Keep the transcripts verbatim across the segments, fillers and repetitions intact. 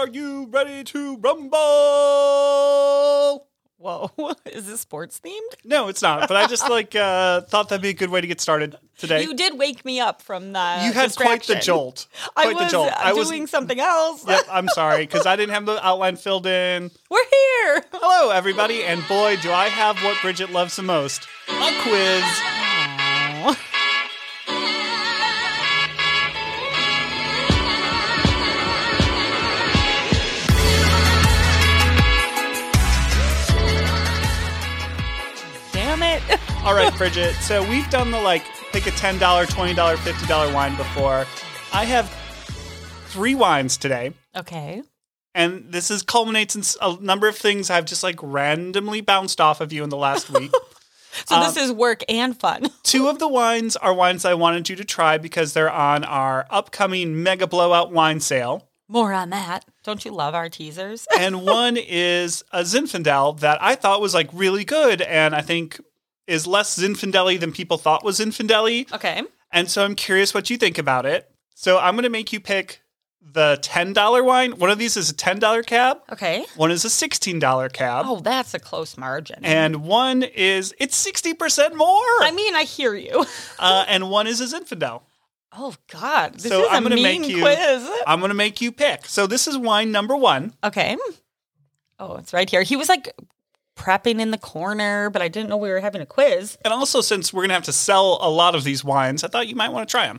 Are you ready to rumble? Whoa, is this sports themed? No, it's not. But I just like uh, thought that'd be a good way to get started today. You did wake me up from the You had quite the jolt. Quite I was the jolt. uh, I was doing something else. Yep, I'm sorry because I didn't have the outline filled in. We're here. Hello, everybody, and boy, do I have what Bridget loves the most: a quiz. Aww. Damn it. All right, Bridget. So we've done the like pick a ten dollars, twenty dollars, fifty dollars wine before. I have three wines today. Okay. And this is culminates in a number of things I've just like randomly bounced off of you in the last week. So um, this is work and fun. Two of the wines are wines I wanted you to try because they're on our upcoming Mega Blowout wine sale. More on that. Don't you love our teasers? And one is a Zinfandel that I thought was like really good and I think is less Zinfandel-y than people thought was Zinfandel-y. Okay. And so I'm curious what you think about it. So I'm going to make you pick the ten dollars wine. One of these is a ten dollars cab. Okay. One is a sixteen dollars cab. Oh, that's a close margin. And one is, it's sixty percent more. I mean, I hear you. uh, and one is a Zinfandel. Oh, God. This So is I'm a gonna mean make you- quiz. I'm going to make you pick. So this is wine number one. Okay. Oh, it's right here. He was like prepping in the corner, but I didn't know we were having a quiz. And also, since we're going to have to sell a lot of these wines, I thought you might want to try them.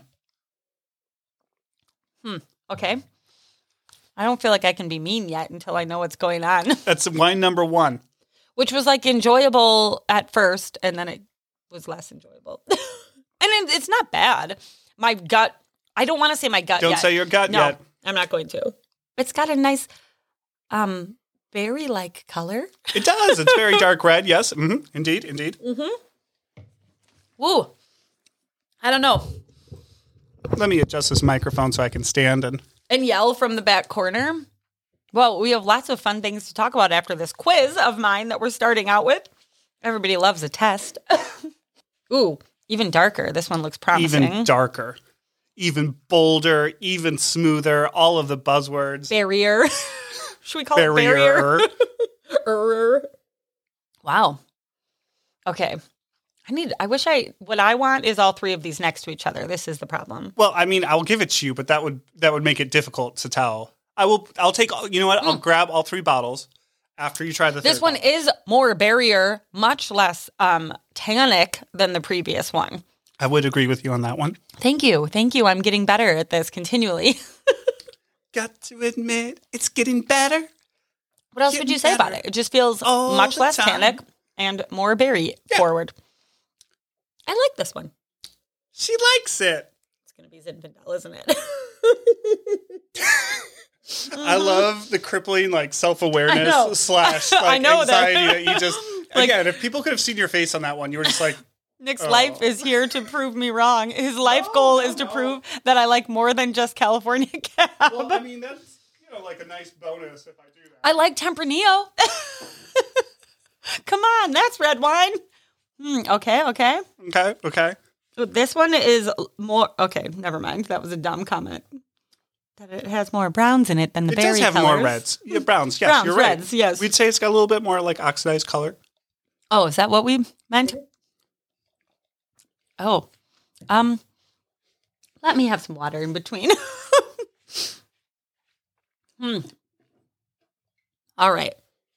Hmm. Okay. I don't feel like I can be mean yet until I know what's going on. That's wine number one. Which was like enjoyable at first, and then it was less enjoyable. And it, it's not bad. My gut, I don't want to say my gut Don't yet. say your gut no, yet. I'm not going to. It's got a nice um, berry-like color. It does. It's very dark red. Yes. Mm-hmm. Indeed. Indeed. Mm-hmm. Woo. I don't know. Let me adjust this microphone so I can stand and... And yell from the back corner. Well, we have lots of fun things to talk about after this quiz of mine that we're starting out with. Everybody loves a test. Ooh, even darker. This one looks promising. Even darker. Even bolder. Even smoother. All of the buzzwords. Barrier. Should we call Barrier. it barrier? Wow. Okay. I need, I wish I, what I want is all three of these next to each other. This is the problem. Well, I mean, I'll give it to you, but that would that would make it difficult to tell. I will, I'll take, all- you know what? I'll Mm. grab all three bottles after you try the This third one bottle. is more barrier, much less um, tannic than the previous one. I would agree with you on that one. Thank you. Thank you. I'm getting better at this continually. Got to admit, it's getting better. What else Getting would you say about better it? It just feels all much the less time. tannic and more berry Yeah. forward. I like this one. She likes it. It's going to be Zinfandel, isn't it? I love the crippling, like, I know. self-awareness slash, like, I know that. anxiety that. you just, Like- again, if people could have seen your face on that one, you were just like, Nick's Oh. life is here to prove me wrong. His life No, goal no, is to no. prove that I like more than just California Cab. well, I mean, that's, you know, like a nice bonus if I do that. I like Tempranillo. Come on, that's red wine. Hmm, okay, okay. Okay, okay. This one is more, okay, never mind. That was a dumb comment. That it has more browns in it than the It berry does have colors. more reds. Yeah, browns, yes, Browns, you're right. reds, yes. We'd say it's got a little bit more, like, oxidized color. Oh, is that what we meant? Oh, um, let me have some water in between. hmm. All right.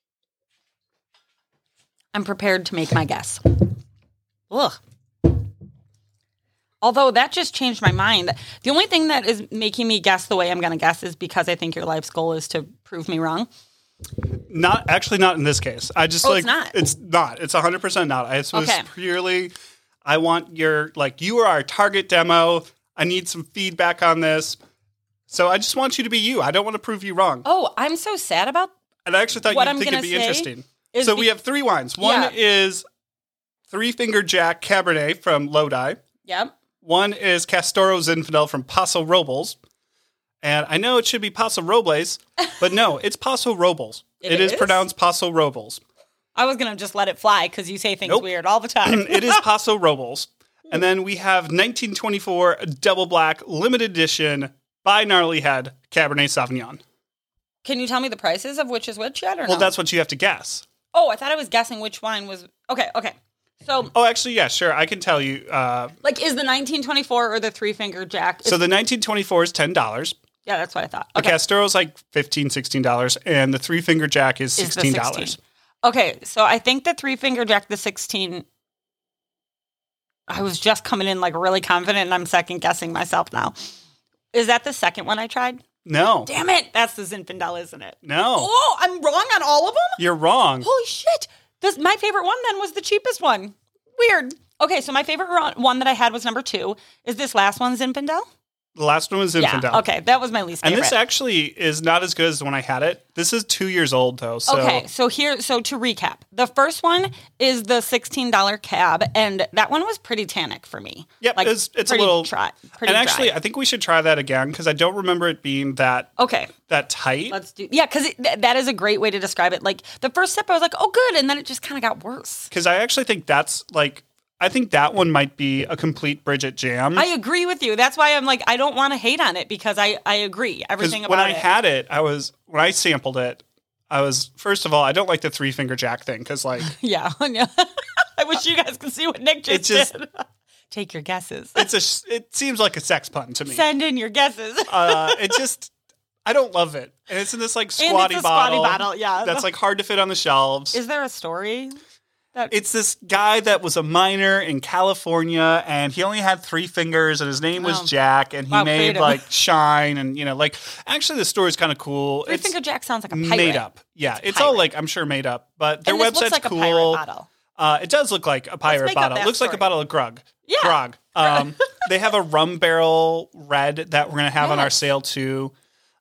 I'm prepared to make my guess. Ugh. Although that just changed my mind. The only thing that is making me guess the way I'm going to guess is because I think your life's goal is to prove me wrong. Not, actually not in this case. I just, Oh, like, it's not? It's not. It's one hundred percent not. I- It was Okay. purely, I want your, like, you are our target demo. I need some feedback on this. So I just want you to be you. I don't want to prove you wrong. Oh, I'm so sad about And I actually thought What you'd I'm think it'd gonna be say interesting. is So be- we have three wines. One Yeah. is Three Finger Jack Cabernet from Lodi. Yep. One is Castoro Zinfandel from Paso Robles. And I know it should be Paso Robles, but no, it's Paso Robles. It it is? is? pronounced Paso Robles. I was going to just let it fly because you say things Nope. weird all the time. It is Paso Robles. And then we have nineteen twenty-four Double Black Limited Edition by Gnarly Head Cabernet Sauvignon. Can you tell me the prices of which is which yet or Well, no? that's what you have to guess. Oh, I thought I was guessing which wine was... Okay, okay. So, Oh, actually, yeah, sure. I can tell you. Uh, like, is the nineteen twenty-four or the Three Finger Jack... so the nineteen twenty-four is ten dollars. Yeah, that's what I thought. The Okay. Castore's like fifteen dollars, sixteen dollars, and the Three Finger Jack is Is the sixteen dollars. sixteen. Okay, so I think the Three Finger Jack, the sixteen... I was just coming in, like, really confident, and I'm second-guessing myself now. Is that the second one I tried? No. Damn it! That's the Zinfandel, isn't it? No. Oh, I'm wrong on all of them? You're wrong. Holy shit! This, my favorite one then was the cheapest one. Weird. Okay, so my favorite ro- one that I had was number two. Is this last one Zinfandel? The last one was Zinfandel. Yeah. Okay, that was my least And favorite. this actually is not as good as when I had it. This is two years old, though. So Okay, so here, so to recap, the first one is the sixteen dollars cab, and that one was pretty tannic for me. Yep, like, it's, it's a pretty little. dry. Pretty and actually, dry. I think we should try that again because I don't remember it being that Okay, that tight. let's do. Yeah, because th- that is a great way to describe it. Like the first sip, I was like, "Oh, good," and then it just kind of got worse. Because I actually think that's like. I think that one might be a complete Bridget jam. I agree with you. That's why I'm like, I don't want to hate on it because I I agree everything about when I it. had it, I was when I sampled it, I was first of all, I don't like the Three Finger Jack thing because like Yeah, yeah. I wish you guys could see what Nick just, It just- did. Take your guesses. it's a it seems like a sex pun to me. Send in your guesses. uh, it just I don't love it, and it's in this like And squatty it's a bottle. squatty bottle, yeah. That's like hard to fit on the shelves. Is there a story? That It's this guy that was a miner in California, and he only had three fingers, and his name was Wow. Jack, and he Wow, made creative. like Shine, and you know, like actually the story's kind of cool. Three It's Finger Jack sounds like a pirate. made up. Yeah, it's all pirate. like I'm sure made up, but their And this website's looks like cool. a pirate bottle. Uh, it does look like a pirate make up bottle. It that looks like a story. bottle of grog. Yeah. Grog. Um, they have a rum barrel red that we're gonna have on our Yes. sale too.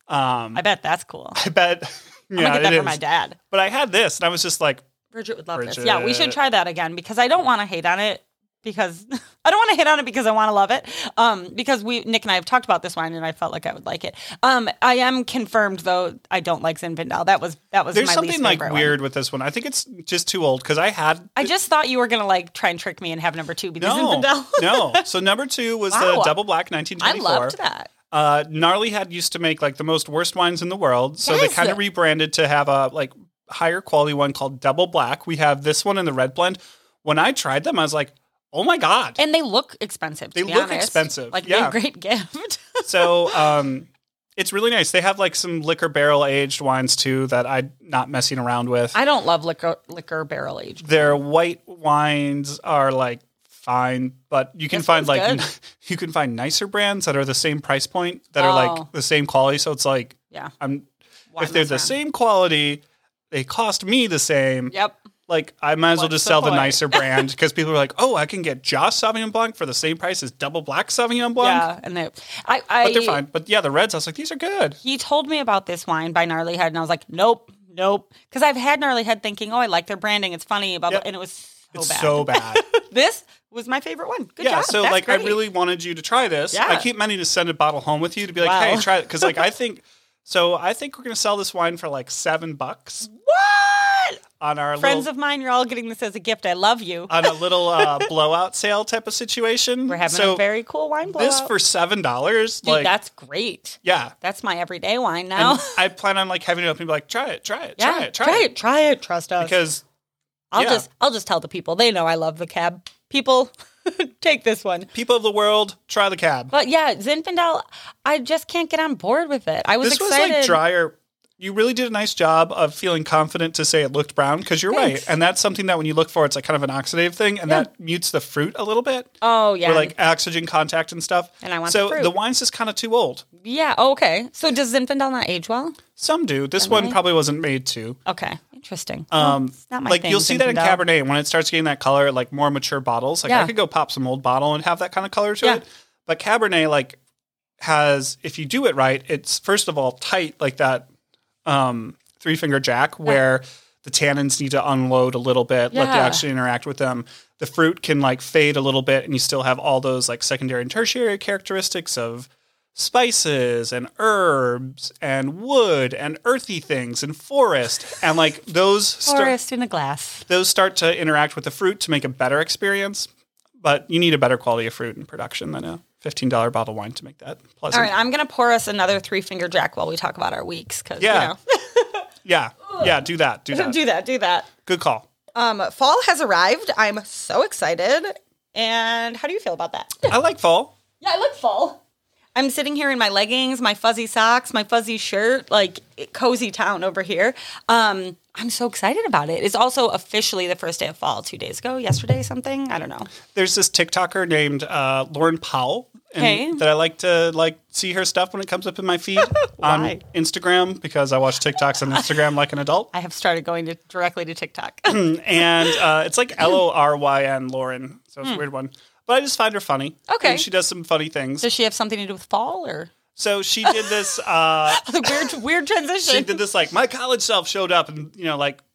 Um, I bet that's cool. I bet. I'm Yeah, gonna get that it for is. my dad. But I had this, and I was just like, Bridget would love this. Bridget. Yeah, we should try that again because I don't want to hate on it because I don't want to hate on it because I want to love it. Um, because we Nick and I have talked about this wine and I felt like I would like it. Um, I am confirmed though I don't like Zinfandel. That was that was there's my something least like favorite one. weird with this one. I think it's just too old because I had. I just thought you were gonna like try and trick me and have number two because No, Zinfandel. no. So number two was Wow. the Double Black nineteen I twenty-four. loved that. Uh, Gnarly had used to make like the most worst wines in the world, so they Yes. kind of rebranded to have a like higher quality one called Double Black. We have this one in the red blend. When I tried them, I was like, "Oh my god!" And they look expensive. To They be look honest. expensive, Like yeah. they're a great gift. So um, it's really nice. They have like some liquor barrel aged wines too that I'm not messing around with. I don't love liquor liquor barrel aged. Their white wines are like fine, but you can This find one's like good. you can find nicer brands that are the same price point that Oh. are like the same quality. So it's like Yeah. I'm Why if they're mess the around? same quality, they cost me the same. Yep. Like I might as well What's just the sell the point? nicer brand because people are like, oh, I can get Joss Sauvignon Blanc for the same price as Double Black Sauvignon Blanc. Yeah, and they, I, I, But they're fine. But yeah, the reds, I was like, these are good. He told me about this wine by Gnarly Head, and I was like, nope, nope, because I've had Gnarly Head thinking, oh, I like their branding, it's funny, blah, blah, Yep. and it was so It's bad. so bad. This was my favorite one. Good yeah, job. so That's like I great. really wanted you to try this. Yeah. I keep meaning to send a bottle home with you to be like, Wow. hey, try it. Because like I think so I think we're gonna sell this wine for like seven bucks What? on our Friends little of mine, you're all getting this as a gift. I love you. on a little uh, blowout sale type of situation. We're having so a very cool wine blowout. this for seven dollars. Dude, Like that's great. yeah. That's my everyday wine now. And I plan on like having it open and be like, try it, try it, yeah, try it, try, try it. it, try it. Trust us. Because I'll yeah. just, I'll just tell the people. They know I love the cab. People, take this one. people of the world, try the cab. But yeah, Zinfandel, I just can't get on board with it. I was This excited. was like drier. You really did a nice job of feeling confident to say it looked brown because you're Thanks. right. And that's something that when you look for, it's like kind of an oxidative thing and Yeah. that mutes the fruit a little bit. Oh yeah, Or like oxygen contact and stuff. And I want so the fruit. wine's just kind of too old. yeah. Okay. So does Zinfandel not age well? Some do. This Really? one probably wasn't made to. Okay, interesting. Um, Well, it's not my like thing, you'll see that in Zinfandel. Cabernet when it starts getting that color, like more mature bottles. Like Yeah. I could go pop some old bottle and have that kind of color to Yeah. it. But Cabernet like has, if you do it right, it's first of all tight like that um, Three Finger Jack where the tannins need to unload a little bit, let the Yeah. oxygen interact with them. The fruit can like fade a little bit and you still have all those like secondary and tertiary characteristics of spices and herbs and wood and earthy things and forest and like those start Forest in a glass. those start to interact with the fruit to make a better experience, but you need a better quality of fruit in production than a fifteen dollars bottle wine to make that pleasant. All right, I'm gonna pour us another Three Finger Jack while we talk about our weeks because Yeah. you know Yeah. Yeah, do that. Do that. do that. Do that. Good call. Um, fall has arrived. I'm so excited. And how do you feel about that? I like fall. Yeah, I like fall. I'm sitting here in my leggings, my fuzzy socks, my fuzzy shirt, like cozy town over here. Um, I'm so excited about it. It's also officially the first day of fall two days ago, yesterday, something. I don't know. There's this TikToker named uh, Lauren Powell. And Okay. that I like to like see her stuff when it comes up in my feed on Why? Instagram because I watch TikToks on Instagram like an adult. I have started going to directly to TikTok. And uh, it's like L O R Y N Lauren. So it's a weird one. But I just find her funny. Okay. And she does some funny things. Does she have something to do with fall or So she did this uh, weird weird transition? she did this like my college self showed up and you know like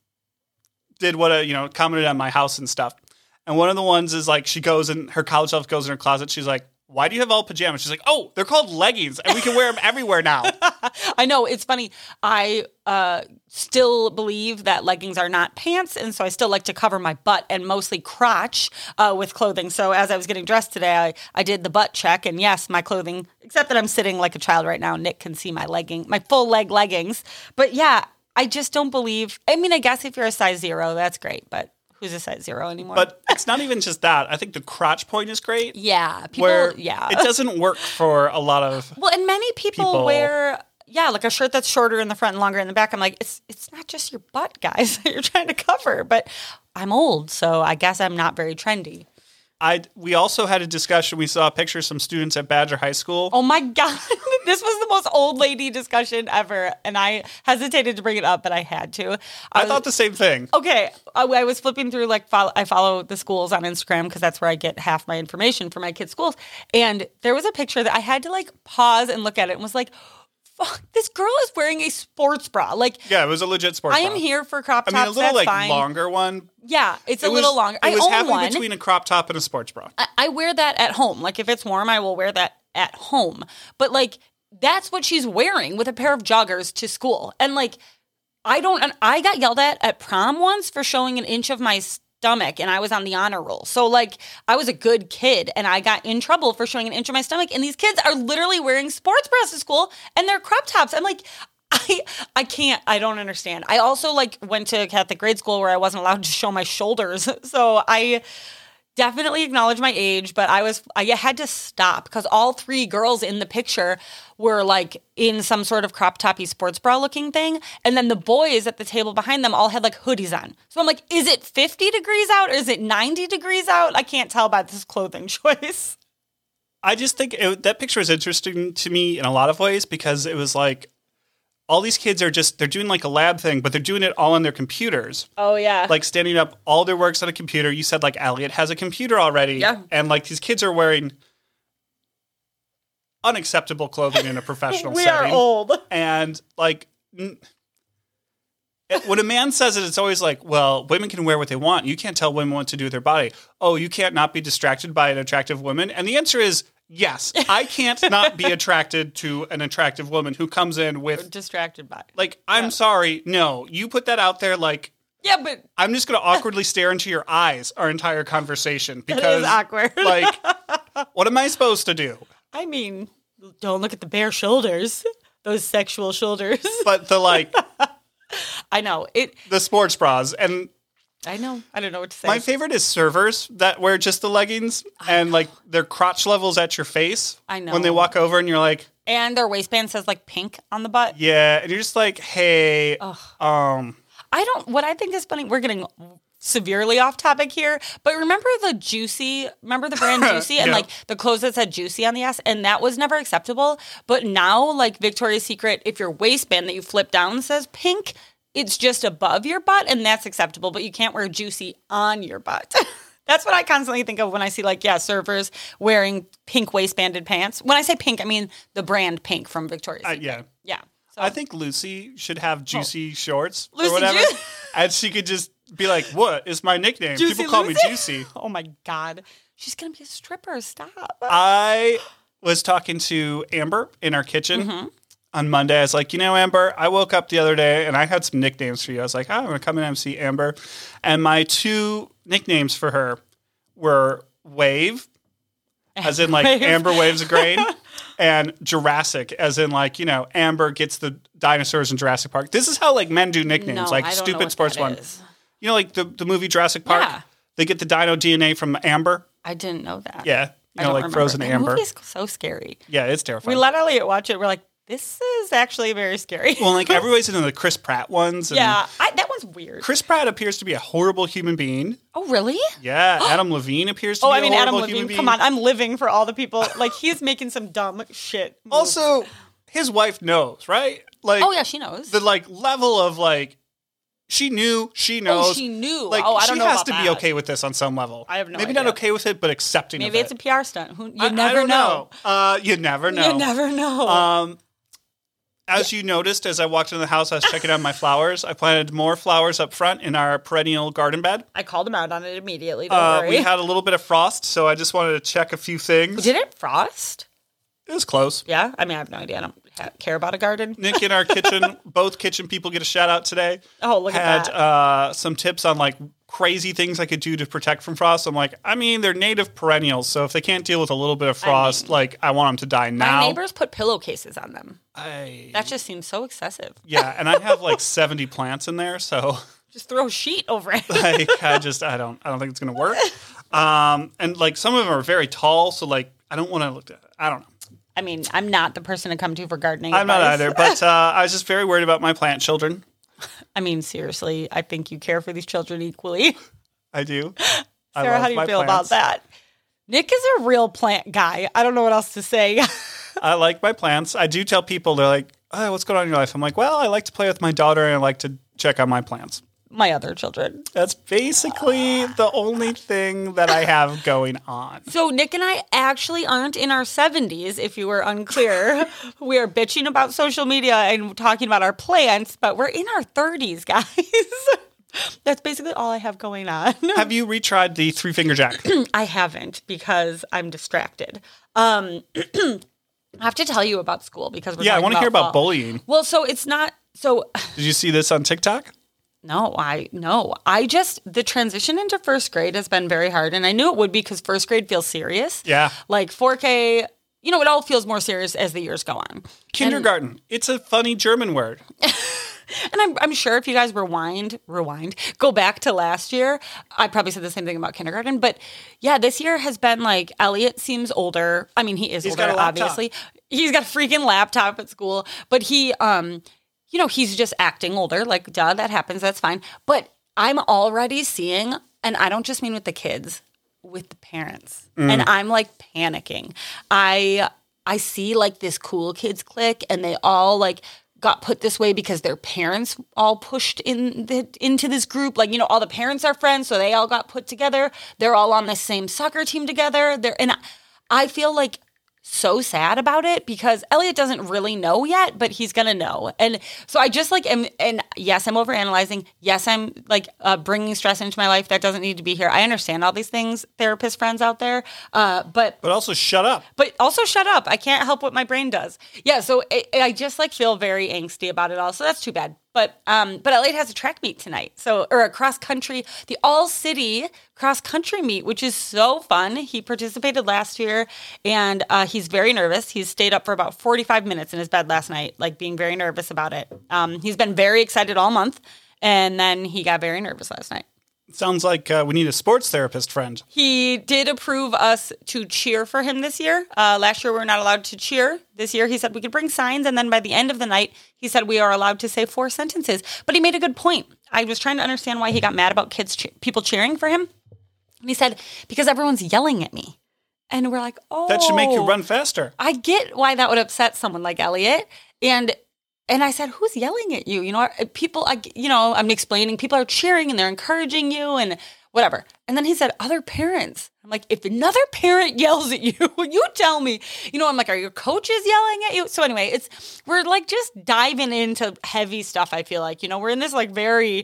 did what a you know commented on my house and stuff. And one of the ones is like she goes and her college self goes in her closet. She's like, why do you have all pajamas? She's like, oh, they're called leggings and we can wear them everywhere now. I know, it's funny. I uh, still believe that leggings are not pants, and so I still like to cover my butt and mostly crotch uh, with clothing. So as I was getting dressed today, I, I did the butt check, and yes, my clothing, except that I'm sitting like a child right now. Nick can see my legging, my full leg leggings. But yeah, I just don't believe, I mean, I guess if you're a size zero, that's great, but who's a size zero anymore? But it's not even just that. I think the crotch point is great. yeah, people, Where yeah. it doesn't work for a lot of Well, and many people, people- wear, yeah, like a shirt that's shorter in the front and longer in the back. I'm like, it's it's not just your butt, guys, that you're trying to cover. But I'm old, so I guess I'm not very trendy. I we also had a discussion. We saw a picture of some students at Badger High School. Oh my God. This was the most old lady discussion ever. And I hesitated to bring it up, but I had to. I was- thought the same thing. Okay, I, I was flipping through like follow, I follow the schools on Instagram because that's where I get half my information for my kids' schools. And there was a picture that I had to like pause and look at it and was like, "Fuck, this girl is wearing a sports bra." Like, Yeah, it was a legit sports I am bra. here for crop I tops. mean, a little that's like fine. longer one. Yeah, it's a It was- little longer. It was I own halfway one. between a crop top and a sports bra. I, I wear that at home. Like if it's warm, I will wear that at home. But like that's what she's wearing with a pair of joggers to school. And like I don't. And I got yelled at at prom once for showing an inch of my stomach, and I was on the honor roll. So like I was a good kid, and I got in trouble for showing an inch of my stomach. And these kids are literally wearing sports bras to school, and they're crop tops. I'm like. I I can't, I don't understand. I also like went to Catholic grade school where I wasn't allowed to show my shoulders. So I definitely acknowledge my age, but I was, I had to stop because all three girls in the picture were like in some sort of crop toppy sports bra looking thing. And then the boys at the table behind them all had like hoodies on. So I'm like, is it fifty degrees out or is it ninety degrees out? I can't tell by this clothing choice. I just think it, that picture is interesting to me in a lot of ways because it was like all these kids are just, they're doing like a lab thing, but they're doing it all on their computers. Oh, yeah. Like standing up, all their work's on a computer. You said like Elliot has a computer already. Yeah. And like these kids are wearing unacceptable clothing in a professional we setting. are old. And like n- when a man says it, it's always like, well, women can wear what they want. You can't tell women what to do with their body. Oh, you can't not be distracted by an attractive woman. And the answer is yes. I can't not be attracted to an attractive woman who comes in with Distracted by. like, I'm Yeah. sorry. No, you put that out there like, Yeah, but I'm just going to awkwardly stare into your eyes our entire conversation that because is awkward. like, what am I supposed to do? I mean, don't look at the bare shoulders. Those sexual shoulders. But the like, I know. It the sports bras and I know. I don't know what to say. my favorite is servers that wear just the leggings and like their crotch levels at your face. I know. When they walk over and you're like, And their waistband says like pink on the butt. yeah. And you're just like, hey, Ugh. um, I don't, what I think is funny, we're getting severely off topic here, but remember the Juicy, remember the brand Juicy and Yeah. like the clothes that said Juicy on the ass, and that was never acceptable. But now like Victoria's Secret, if your waistband that you flip down says pink, it's just above your butt and that's acceptable, but you can't wear Juicy on your butt. That's what I constantly think of when I see like, yeah, surfers wearing pink waistbanded pants. When I say pink, I mean the brand pink from Victoria's uh, Secret. yeah. Yeah. So I think Lucy should have juicy shorts Lucy or whatever. Ju- And she could just be like, what is my nickname? Juicy People call Lucy? me Juicy. Oh my God. She's going to be a stripper. Stop. I was talking to Amber in our kitchen Mm-hmm. on Monday. I was like, you know, Amber, I woke up the other day and I had some nicknames for you. I was like, oh, I'm going to come in and see Amber. And my two nicknames for her were Wave, as in like Wave. Amber waves a grain, and Jurassic, as in like, you know, Amber gets the dinosaurs in Jurassic Park. This is how like men do nicknames, No, like I don't know stupid what sports that one. is. You know, like the, the movie Jurassic Park? Yeah. They get the dino D N A from Amber. I didn't know that. Yeah. You I know, don't like remember. frozen That amber. movie's so scary. Yeah, it's We terrifying. let Elliot watch it. We're like, this is actually very scary. well, like everybody's into the Chris Pratt ones. And yeah, I, that one's weird. Chris Pratt appears to be a horrible human being. Oh, really? Yeah, Adam Levine appears to Oh, be I mean, a Adam horrible human Levine. being. Come on, I'm living for all the people. Like, he's making some dumb shit. moves. Also, his wife knows, right? Like, oh yeah, she knows. the like level of like, she knew, she knows. Oh, she knew. Like, oh, I don't she know has about to that. be okay with this on some level. I have no Maybe idea. not okay with it, but accepting Maybe of it's it. a P R stunt. Who, you I- never I don't know. know. Uh, you never know. You never know. Um, as you noticed, as I walked into the house, I was checking out my flowers. I planted more flowers up front in our perennial garden bed. I called him out on it immediately. Don't Uh, worry. we had a little bit of frost, so I just wanted to check a few things. Did it frost? It was close. Yeah. I mean, I have no idea. I don't ha- care about a garden. Nick in our kitchen, both kitchen people get a shout out today. Oh, look had, at that. uh, some tips on like crazy things I could do to protect from frost. I'm like, I mean, they're native perennials, so if they can't deal with a little bit of frost, like I want them to die now. My neighbors put pillowcases on them. I, That just seems so excessive. yeah, and I have like seventy plants in there, so Just throw a sheet over it. like I just I don't I don't think it's gonna work. Um, and like some of them are very tall, so like I don't want to look. At, I don't know. I mean, I'm not the person to come to for gardening. I'm not advice. either, but uh, I was just very worried about my plant children. I mean, seriously, I think you care for these children equally. I do. I Sarah, love how do you my feel plants. about that? Nick is a real plant guy. I don't know what else to say. I like my plants. I do tell people, they're like, oh, what's going on in your life? I'm like, well, I like to play with my daughter and I like to check on my plants. My other children. That's basically the only thing that I have going on. So Nick and I actually aren't in our seventies, if you were unclear. We are bitching about social media and talking about our plants, but we're in our thirties, guys. That's basically all I have going on. Have you retried the three finger jack? I haven't because I'm distracted. Um, I have to tell you about school because we're Yeah, I want to hear about fall. bullying. Well, so it's not so. Did you see this on TikTok? No, I no. I just the transition into first grade has been very hard, and I knew it would be because first grade feels serious. Yeah. Like four K. You know, it all feels more serious as the years go on. Kindergarten. it's a funny German word. And I'm, I'm sure if you guys rewind, rewind, go back to last year, I probably said the same thing about kindergarten. But yeah, this year has been like, Elliot seems older. I mean, he is He's older, got a laptop. obviously. He's got a freaking laptop at school. But he, um, you know, he's just acting older. Like, duh, that happens. That's fine. But I'm already seeing, and I don't just mean with the kids, with the parents. Mm. And I'm like panicking. I I see like this cool kids clique and they all like got put this way because their parents all pushed in the, into this group. Like, you know, all the parents are friends, so they all got put together. They're all on the same soccer team together. They're and I, I feel like so sad about it because Elliot doesn't really know yet, but he's gonna know. And so I just like am, and yes, I'm overanalyzing. Yes, I'm like uh, bringing stress into my life that doesn't need to be here. I understand all these things, therapist friends out there, uh, but But also shut up. but also shut up. I can't help what my brain does. Yeah, so I, I just like feel very angsty about it all. So that's too bad. But um, but Elliot has a track meet tonight, so or a cross country, the all city cross country meet, which is so fun. He participated last year, and uh, he's very nervous. He's stayed up for about forty-five minutes in his bed last night, like being very nervous about it. Um, he's been very excited all month, and then he got very nervous last night. Sounds like uh, we need a sports therapist friend. He did approve us to cheer for him this year. Uh, last year, we were not allowed to cheer. This year, he said we could bring signs. And then by the end of the night, he said we are allowed to say four sentences. But he made a good point. I was trying to understand why he got mad about kids, che- people cheering for him. And he said, because everyone's yelling at me. And we're like, oh. That should make you run faster. I get why that would upset someone like Elliot. And and I said, who's yelling at you? You know, are- people, I, you know, I'm explaining, people are cheering and they're encouraging you and whatever. And then he said, other parents. I'm like, if another parent yells at you, you tell me. You know, I'm like, are your coaches yelling at you? So anyway, it's, we're like just diving into heavy stuff, I feel like. You know, we're in this like very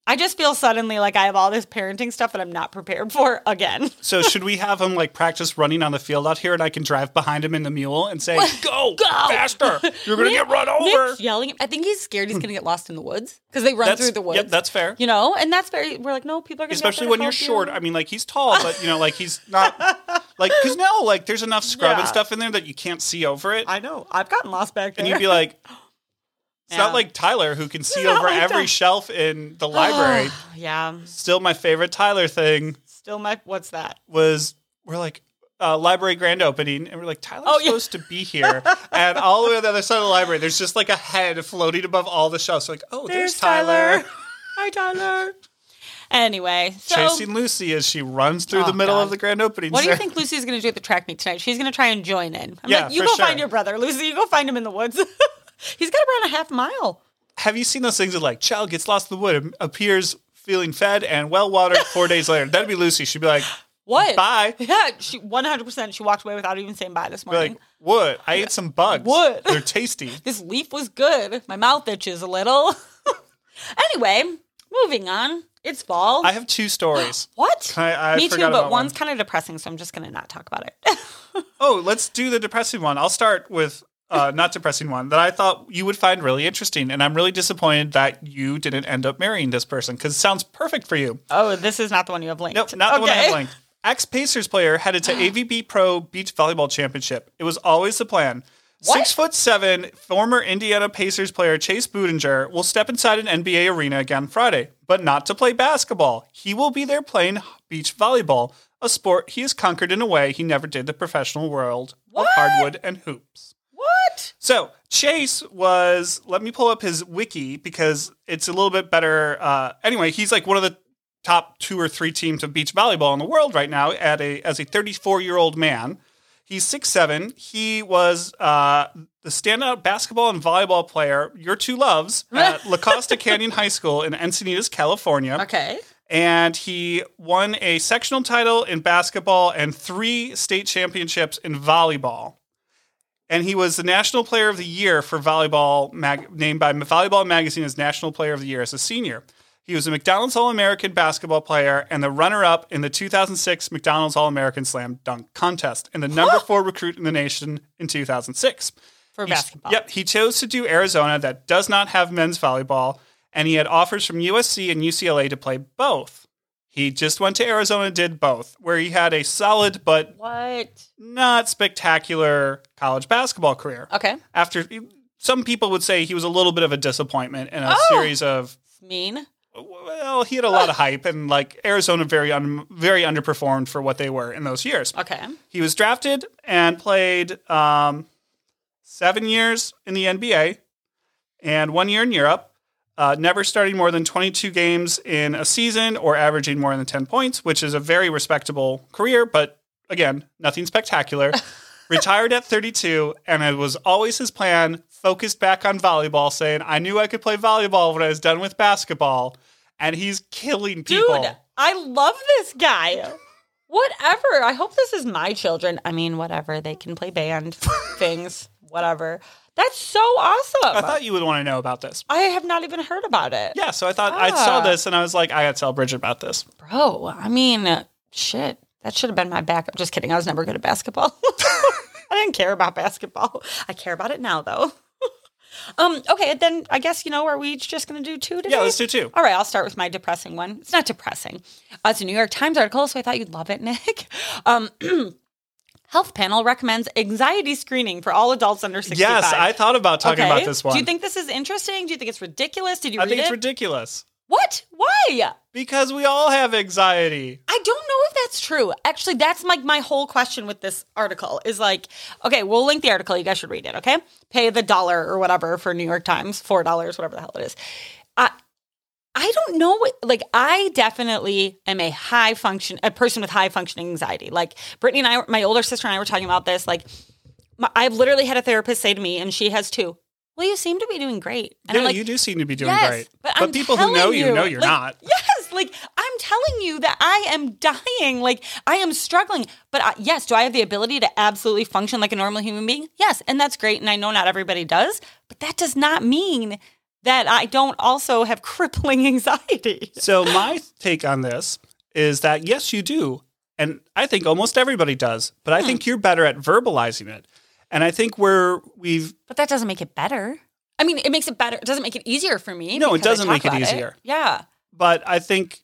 I just feel suddenly like I have all this parenting stuff that I'm not prepared for again. So should we have him like practice running on the field out here and I can drive behind him in the mule and say, go, Go! faster. You're going to get run over. Nick's yelling. I think he's scared he's going to get lost in the woods because they run That's, through the woods. Yep, that's fair. You know, and that's very, we're like, no, people are going to Especially when you're short. I mean, like, he's tall, but, you know, like, he's not, like, because no, like, there's enough scrub Yeah. and stuff in there that you can't see over it. I know. I've gotten lost back there. And you'd be like, it's Yeah. not like Tyler who can see It's not over like every that. shelf in the library. Yeah. Still, my favorite Tyler thing Still my, what's that? was we're like, uh, library grand opening, and we're like, Tyler's Oh, yeah. supposed to be here. And all the way on the other side of the library, there's just like a head floating above all the shelves. So like, oh, there's, There's Tyler. Tyler. Hi, Tyler. Anyway, so Chasing Lucy as she runs through Oh, the middle God. of the grand opening. what do you ceremony. think Lucy's going to do at the track meet tonight? She's going to try and join in. I'm Yeah, like, you for go sure. find your brother, Lucy. You go find him in the woods. He's got to run a half mile. Have you seen those things that like, child gets lost in the wood, appears feeling fed and well watered four days later? That'd be Lucy. She'd be like, What? bye. Yeah, she one hundred percent. She walked away without even saying bye this Be morning. like, what? I ate some bugs. What? They're tasty. This leaf was good. My mouth itches a little. Anyway, moving on. It's fall. I have two stories. what? I, I Me too, forgot but about one's one. kind of depressing, so I'm just going to not talk about it. Oh, let's do the depressing one. I'll start with uh, not depressing one that I thought you would find really interesting, and I'm really disappointed that you didn't end up marrying this person because it sounds perfect for you. Oh, this is not the one you have linked. Nope, not the one I Okay. have linked. Ex-Pacers player headed to A V B Pro Beach Volleyball Championship. It was always the plan. What? Six foot seven, former Indiana Pacers player Chase Budinger will step inside an N B A arena again Friday, but not to play basketball. He will be there playing beach volleyball, a sport he has conquered in a way he never did the professional world What? of hardwood and hoops. What? So Chase was, let me pull up his wiki because it's a little bit better. Uh, anyway, he's like one of the top two or three teams of beach volleyball in the world right now at a as a thirty-four-year-old man. He's six seven. He was uh, the standout basketball and volleyball player, your two loves, at La Costa Canyon High School in Encinitas, California. Okay. And he won a sectional title in basketball and three state championships in volleyball. And he was the National Player of the Year for volleyball, mag- named by Volleyball Magazine as National Player of the Year as a senior. He was a McDonald's All-American basketball player and the runner-up in the two thousand six McDonald's All-American Slam Dunk Contest and the number four recruit in the nation in two thousand six. For He- basketball. Yep. He chose to do Arizona that does not have men's volleyball, and he had offers from U S C and U C L A to play both. He just went to Arizona and did both, where he had a solid but What? not spectacular college basketball career. Okay. After some people would say he was a little bit of a disappointment in a Oh. series of It's mean. well, he had a lot of hype, and like Arizona very un- very underperformed for what they were in those years. Okay. He was drafted and played um, seven years in the N B A and one year in Europe, uh, never starting more than twenty-two games in a season or averaging more than ten points, which is a very respectable career, but again, nothing spectacular. Retired at thirty-two, and it was always his plan, focused back on volleyball, saying, I knew I could play volleyball when I was done with basketball, and he's killing people. Dude, I love this guy. Whatever. I hope this is my children. I mean, whatever. They can play band things, whatever. That's so awesome. I thought you would want to know about this. I have not even heard about it. Yeah, so I thought I saw Ah. this, and I was like, I got to tell Bridget about this. Bro, I mean, uh, shit. That should have been my backup. Just kidding. I was never good at basketball. I didn't care about basketball. I care about it now, though. um. Okay, then I guess, you know, are we each just going to do two today? Yeah, let's do two. All right, I'll start with my depressing one. It's not depressing. Uh, it's a New York Times article, so I thought you'd love it, Nick. Um, Health panel recommends anxiety screening for all adults under sixty-five. Yes, I thought about talking Okay. about this one. Do you think this is interesting? Do you think it's ridiculous? Did you I read think it's it? ridiculous. What? Why? Because we all have anxiety. I don't know if that's true. Actually, that's like my whole question with this article is like, okay, we'll link the article. You guys should read it, okay? Pay the dollar or whatever for New York Times, four dollars, whatever the hell it is. I, I don't know what, like, I definitely am a high function, a person with high functioning anxiety. Like, Brittany and I, my older sister and I were talking about this. Like, my, I've literally had a therapist say to me, and she has too, well, you seem to be doing great. And Yeah, I'm like, you do seem to be doing yes, great. But, But I'm people who know telling you know you're like, not. Yes, like I'm telling you that I am dying. Like I am struggling. But I, yes, do I have the ability to absolutely function like a normal human being? Yes, and that's great. And I know not everybody does. But that does not mean that I don't also have crippling anxiety. So my take on this is that, yes, you do. And I think almost everybody does. But I Hmm. think you're better at verbalizing it. And I think we're, we've, But that doesn't make it better. I mean, it makes it better. It doesn't make it easier for me. No, it because I doesn't talk make it about easier. Yeah. but I think,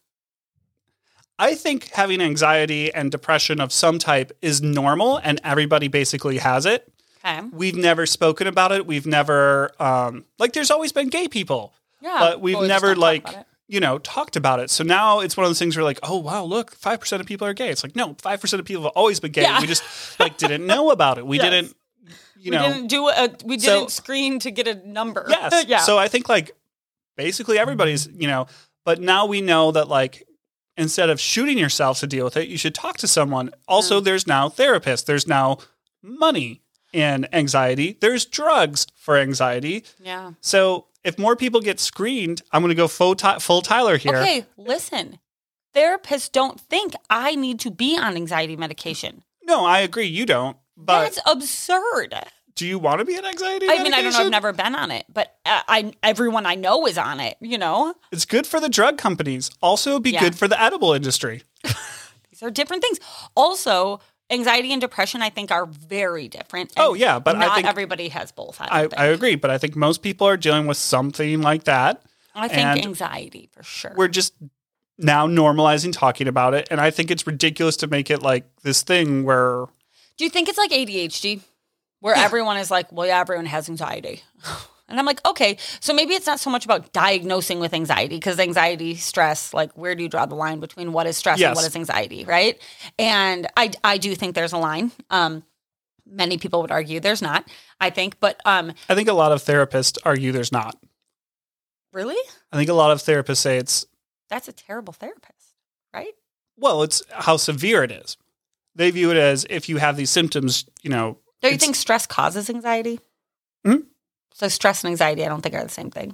I think having anxiety and depression of some type is normal and everybody basically has it. Okay. We've never spoken about it. We've never, um, like, there's always been gay people, Yeah. but we've But we just never, don't talk like, about it. you know, talked about it. So now it's one of those things where, like, oh, wow, look, five percent of people are gay. It's like, no, five percent of people have always been gay. Yeah. We just, like, didn't know about it. We Yes. didn't, you we know. didn't do a. We So- didn't screen to get a number. Yes. yeah. So I think, like, basically everybody's, you know, but now we know that, like, instead of shooting yourself to deal with it, you should talk to someone. Also, Mm. there's now therapists. There's now money in anxiety. There's drugs for anxiety. yeah. So if more people get screened, I'm going to go full, Ty- full Tyler here. Okay. Listen, therapists don't think I need to be on anxiety medication. No, I agree. You don't. But That's absurd. do you want to be on anxiety I mean, I don't know. I've medication? never been on it, but uh, I everyone I know is on it. You know, It's good for the drug companies. Also, it'd be Yeah. good for the edible industry. these are different things. Also, anxiety and depression, I think, are very different. Oh, and yeah, but I not think- everybody has both. I, don't I, think. I agree, but I think most people are dealing with something like that. I think and anxiety for sure. We're just now normalizing talking about it. And I think it's ridiculous to make it like this thing where, Do you think it's like A D H D, where everyone is like, well, yeah, everyone has anxiety? And I'm like, okay, so maybe it's not so much about diagnosing with anxiety, because anxiety, stress, like, where do you draw the line between what is stress and Yes. what is anxiety, right? And I, I do think there's a line. Um, many people would argue there's not, I think, but um, I think a lot of therapists argue there's not. really? I think a lot of therapists say it's, That's a terrible therapist, right? well, it's how severe it is. They view it as if you have these symptoms, you know. Do you it's- think stress causes anxiety? Hmm? So stress and anxiety, I don't think are the same thing.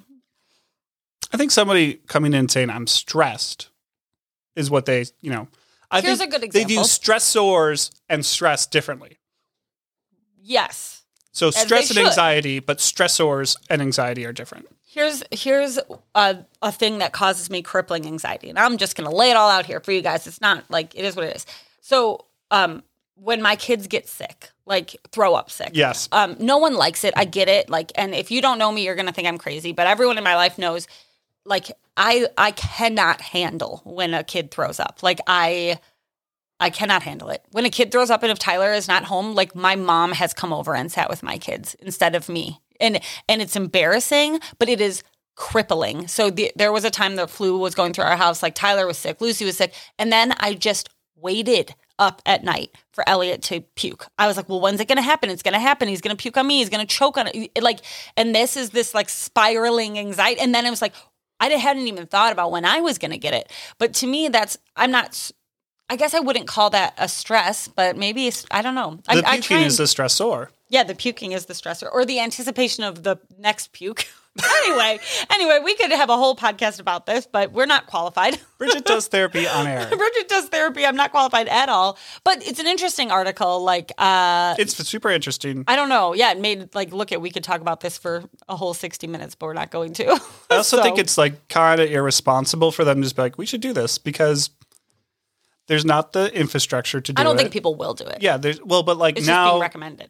I think somebody coming in saying I'm stressed is what they, you know. I Here's think a good they view example. stressors and stress differently. Yes. So they stress and should. anxiety, but stressors and anxiety are different. Here's here's a, a thing that causes me crippling anxiety, and I'm just gonna lay it all out here for you guys. It's not like it is what it is. So, um, when my kids get sick, like throw up sick, Yes. um, no one likes it. I get it. Like, and if you don't know me, you're gonna think I'm crazy. But everyone in my life knows, like, I I cannot handle when a kid throws up. Like, I. I cannot handle it. When a kid throws up and if Tyler is not home, like my mom has come over and sat with my kids instead of me. And and it's embarrassing, but it is crippling. So the, there was a time the flu was going through our house, like Tyler was sick, Lucy was sick. And then I just waited up at night for Elliot to puke. I was like, well, when's it going to happen? It's going to happen. He's going to puke on me. He's going to choke on it. Like, and this is this like spiraling anxiety. And then it was like, I hadn't even thought about when I was going to get it. But to me, that's, I'm not, I guess I wouldn't call that a stress, but maybe it's, I don't know. I, The I puking try and- is the stressor. yeah, the puking is the stressor, or the anticipation of the next puke. anyway, anyway, we could have a whole podcast about this, but we're not qualified. Bridget does therapy on air. Bridget does therapy. I'm not qualified at all, but it's an interesting article. Like, uh, It's super interesting. I don't know. Yeah, it made like look at. We could talk about this for a whole sixty minutes, but we're not going to. I also So- think it's like kind of irresponsible for them to just be like, we should do this because there's not the infrastructure to do it. I don't think people will do it. Yeah, there's well, but like It's just now being recommended.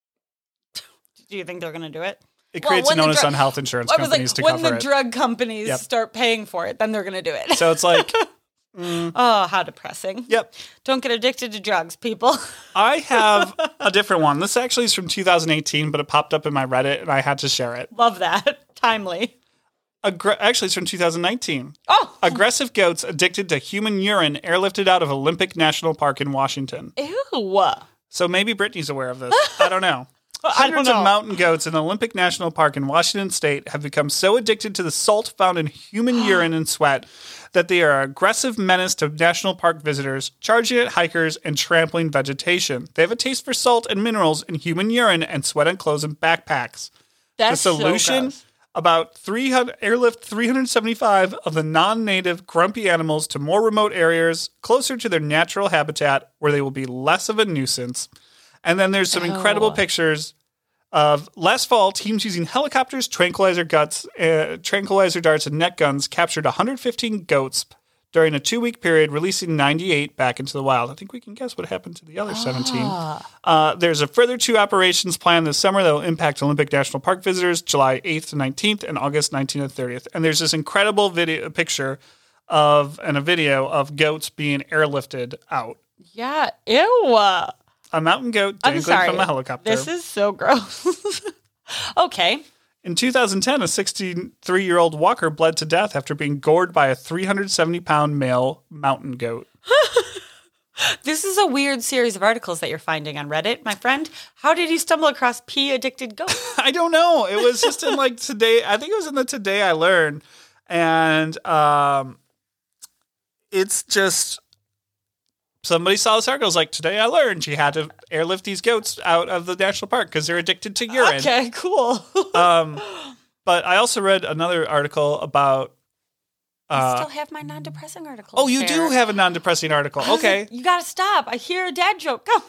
Do you think they're going to do it? it Well, creates when an the onus dru- on health insurance I was companies like, to when cover the it. drug companies Yep. start paying for it, then they're going to do it. So it's like, Oh, how depressing. yep. Don't get addicted to drugs, people. I have a different one. This actually is from two thousand eighteen, but it popped up in my Reddit and I had to share it. Love that. Timely. Aggra- actually, it's from two thousand nineteen. Oh, Aggressive goats addicted to human urine airlifted out of Olympic National Park in Washington. ew. So maybe Brittany's aware of this. I don't know. I don't Hundreds know. of mountain goats in Olympic National Park in Washington state have become so addicted to the salt found in human urine and sweat that they are an aggressive menace to national park visitors, charging at hikers and trampling vegetation. They have a taste for salt and minerals in human urine and sweat on clothes and backpacks. That's The solution, so gross. about three hundred, airlift three hundred seventy-five of the non-native grumpy animals to more remote areas closer to their natural habitat where they will be less of a nuisance. And then there's some incredible Ew. pictures Of last fall, teams using helicopters, tranquilizer guts, uh, tranquilizer darts, and net guns captured one hundred fifteen goats during a two-week period, releasing ninety-eight back into the wild. I think we can guess what happened to the other seventeen. Ah. Uh, there's a further two operations planned this summer that will impact Olympic National Park visitors, July eighth to nineteenth and August nineteenth to thirtieth. And there's this incredible video picture of and a video of goats being airlifted out. Yeah. Ew. A mountain goat I'm dangling sorry. from a helicopter. This is so gross. Okay. In two thousand ten, a sixty-three-year-old walker bled to death after being gored by a three hundred seventy pound male mountain goat. This is a weird series of articles that you're finding on Reddit, my friend. How did you stumble across pee-addicted goats? I don't know. It was just in like today. I think it was in the Today I Learned. And um, it's just... Somebody saw this article. It was like, today I learned you had to airlift these goats out of the national park because they're addicted to urine. Okay, cool. um, but I also read another article about... I Uh, still have my non-depressing article. oh, you do have a non-depressing article. Okay. You got to stop. I hear a dad joke coming.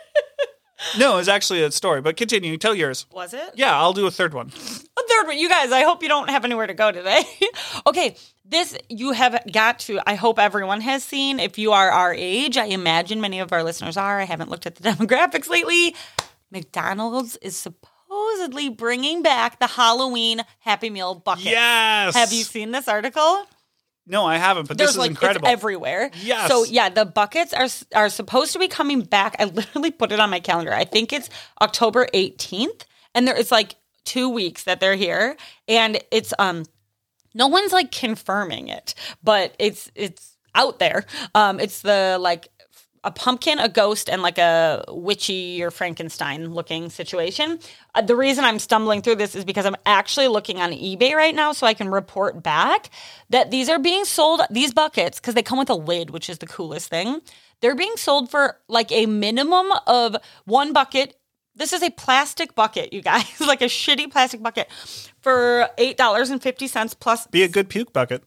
No, it's actually a story, but continue. Tell yours. Was it? Yeah, I'll do a third one. A third one. You guys, I hope you don't have anywhere to go today. Okay, this you have got to, I hope everyone has seen. If you are our age, I imagine many of our listeners are. I haven't looked at the demographics lately. McDonald's is supposedly bringing back the Halloween Happy Meal bucket. Yes. Have you seen this article? No, I haven't, but There's this is like, incredible. It's everywhere. Yes. So yeah, the buckets are are supposed to be coming back. I literally put it on my calendar. I think it's October eighteenth, and there it's like two weeks that they're here, and it's um, no one's like confirming it, but it's it's out there. Um, it's the like a pumpkin, a ghost, and like a witchy or Frankenstein looking situation. Uh, the reason I'm stumbling through this is because I'm actually looking on eBay right now so I can report back that these are being sold, these buckets, because they come with a lid, which is the coolest thing. They're being sold for like a minimum of one bucket. This is a plastic bucket, you guys, like a shitty plastic bucket for eight dollars and fifty cents plus. Be a good puke bucket.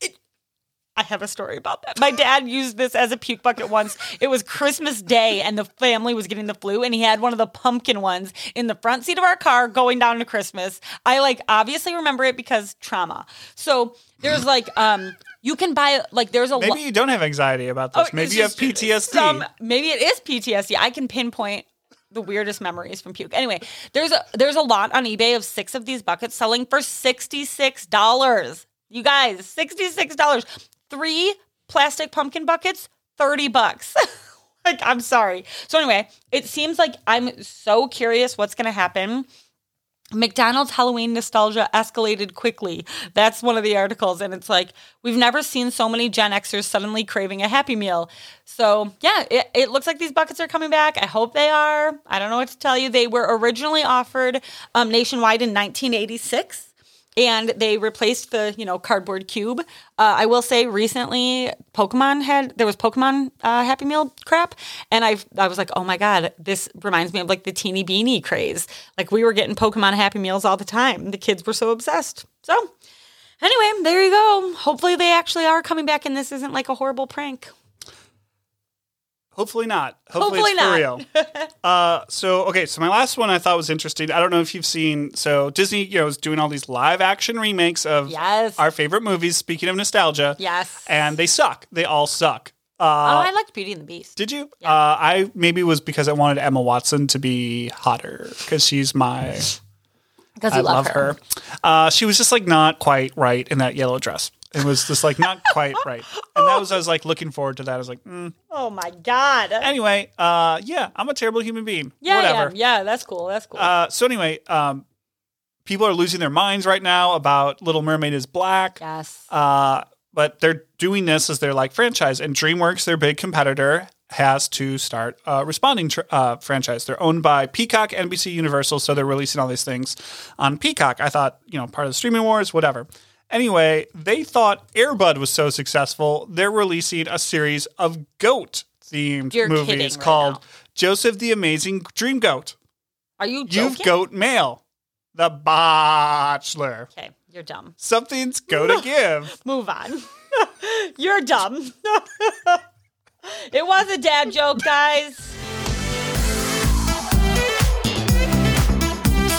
I have a story about that. My dad used this as a puke bucket once. It was Christmas Day, and the family was getting the flu, and he had one of the pumpkin ones in the front seat of our car going down to Christmas. I, like, obviously remember it because trauma. So there's, like, um, you can buy, like, there's a... Maybe lo- you don't have anxiety about this. Oh, Maybe it's you have just P T S D. Some, maybe it is P T S D. I can pinpoint the weirdest memories from puke. Anyway, there's a there's a lot on eBay of six of these buckets selling for sixty-six dollars. You guys, sixty-six dollars. Three plastic pumpkin buckets, thirty bucks. Like, I'm sorry. So anyway, it seems like I'm so curious what's going to happen. McDonald's Halloween nostalgia escalated quickly. That's one of the articles. And it's like, we've never seen so many Gen Xers suddenly craving a Happy Meal. So yeah, it, it looks like these buckets are coming back. I hope they are. I don't know what to tell you. They were originally offered um, nationwide in nineteen eighty-six. And they replaced the, you know, cardboard cube. Uh, I will say recently, Pokemon had, there was Pokemon uh, Happy Meal crap. And I I was like, oh my God, this reminds me of like the Teeny Beanie craze. Like we were getting Pokemon Happy Meals all the time. The kids were so obsessed. So anyway, there you go. Hopefully they actually are coming back and this isn't like a horrible prank. Hopefully not. Hopefully, Hopefully it's for not. real. uh, so, okay, so my last one I thought was interesting. I don't know if you've seen, so Disney, you know, is doing all these live action remakes of Yes. our favorite movies, speaking of nostalgia. Yes. And they suck. They all suck. Uh, oh, I liked Beauty and the Beast. Did you? Uh, I maybe it was because I wanted Emma Watson to be hotter because she's my, Because I you love love her. her. Uh, she was just like not quite right in that yellow dress. It was just like not quite right. And that was, I was like looking forward to that. I was like, mm. Oh my God. Anyway, uh, yeah, I'm a terrible human being. Yeah, Whatever. yeah, yeah, that's cool. That's cool. Uh, so anyway, um, people are losing their minds right now about Little Mermaid is Black. yes. Uh, but they're doing this as their like franchise, and DreamWorks, their big competitor, has to start a responding tr- uh, franchise. They're owned by Peacock, N B C, Universal, so they're releasing all these things on Peacock. I thought, you know, part of the streaming wars, whatever. Anyway, they thought Air Bud was so successful, they're releasing a series of goat-themed You're kidding movies right called now. Joseph the Amazing Dream Goat. Are you joking? You've goat mail. The Bachelor. Okay, you're dumb. Something's go to give. Move on. You're dumb. It was a dad joke, guys.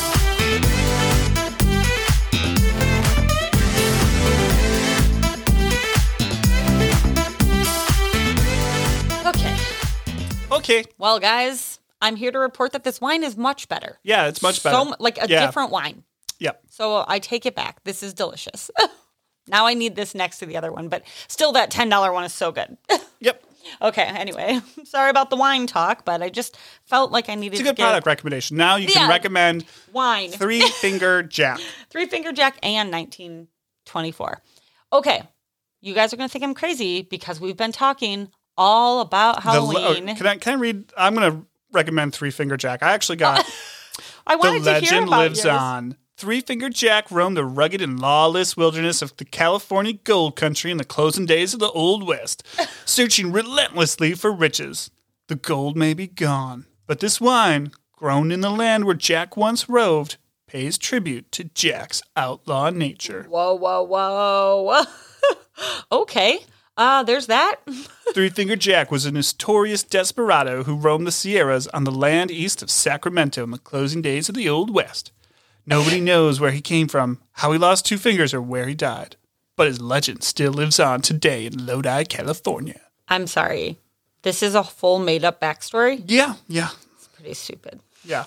Okay. Well, guys, I'm here to report that this wine is much better. Yeah, it's much better. So, mu- like a Yeah. different wine. Yep. So I take it back. This is delicious. Now I need this next to the other one, but still that ten dollars one is so good. Yep. Okay, anyway, sorry about the wine talk, but I just felt like I needed It's a to good get product recommendation. Now you can Yeah. recommend wine. Three Finger Jack. Three Finger Jack and nineteen twenty-four. Okay, you guys are going to think I'm crazy because we've been talking all about The le- Halloween. oh, can I can I read? I'm going to recommend Three Finger Jack. I actually got I The wanted to hear Legend about Lives yours. On. Three Finger Jack roamed the rugged and lawless wilderness of the California gold country in the closing days of the Old West, searching relentlessly for riches. The gold may be gone, but this wine, grown in the land where Jack once roved, pays tribute to Jack's outlaw nature. Whoa, whoa, whoa. Okay, uh, there's that. Three Finger Jack was a notorious desperado who roamed the Sierras on the land east of Sacramento in the closing days of the Old West. Nobody knows where he came from, how he lost two fingers, or where he died. But his legend still lives on today in Lodi, California. I'm sorry. This is a full made-up backstory. Yeah, yeah, It's pretty stupid. yeah.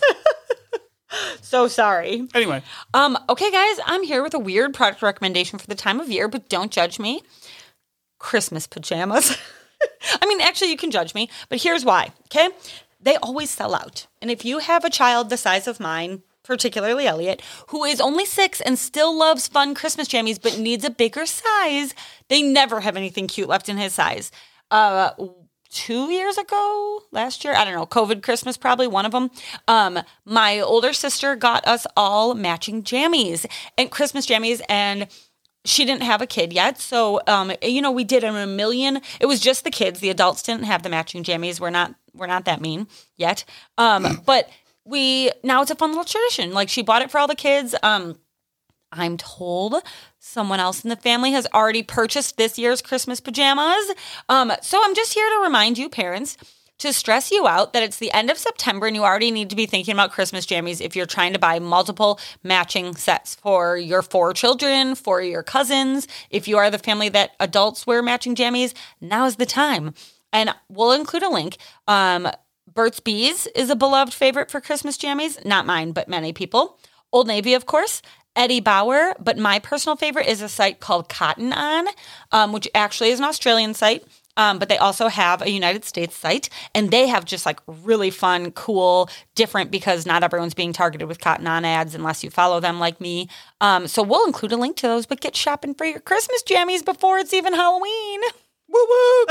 So sorry. Anyway, Um, okay, guys, I'm here with a weird product recommendation for the time of year, but don't judge me. Christmas pajamas. I mean, actually, you can judge me, but here's why, okay? They always sell out. And if you have a child the size of mine, particularly Elliot, who is only six and still loves fun Christmas jammies but needs a bigger size, they never have anything cute left in his size. Uh, two years ago, last year, I don't know, COVID Christmas, probably one of them. Um, my older sister got us all matching jammies and Christmas jammies, and she didn't have a kid yet. So, um, you know, we did a million. It was just the kids. The adults didn't have the matching jammies. We're not, we're not that mean yet. Um, but we, now it's a fun little tradition. Like, she bought it for all the kids. Um, I'm told someone else in the family has already purchased this year's Christmas pajamas. Um, so I'm just here to remind you, parents, to stress you out that it's the end of September and you already need to be thinking about Christmas jammies if you're trying to buy multiple matching sets for your four children, for your cousins. If you are the family that adults wear matching jammies, now's the time. And we'll include a link. Um, Burt's Bees is a beloved favorite for Christmas jammies. Not mine, but many people. Old Navy, of course. Eddie Bauer, but my personal favorite is a site called Cotton On, um, which actually is an Australian site, um, but they also have a United States site, and they have just like really fun, cool, different, because not everyone's being targeted with Cotton On ads unless you follow them like me. Um, so we'll include a link to those, but get shopping for your Christmas jammies before it's even Halloween. woo woo.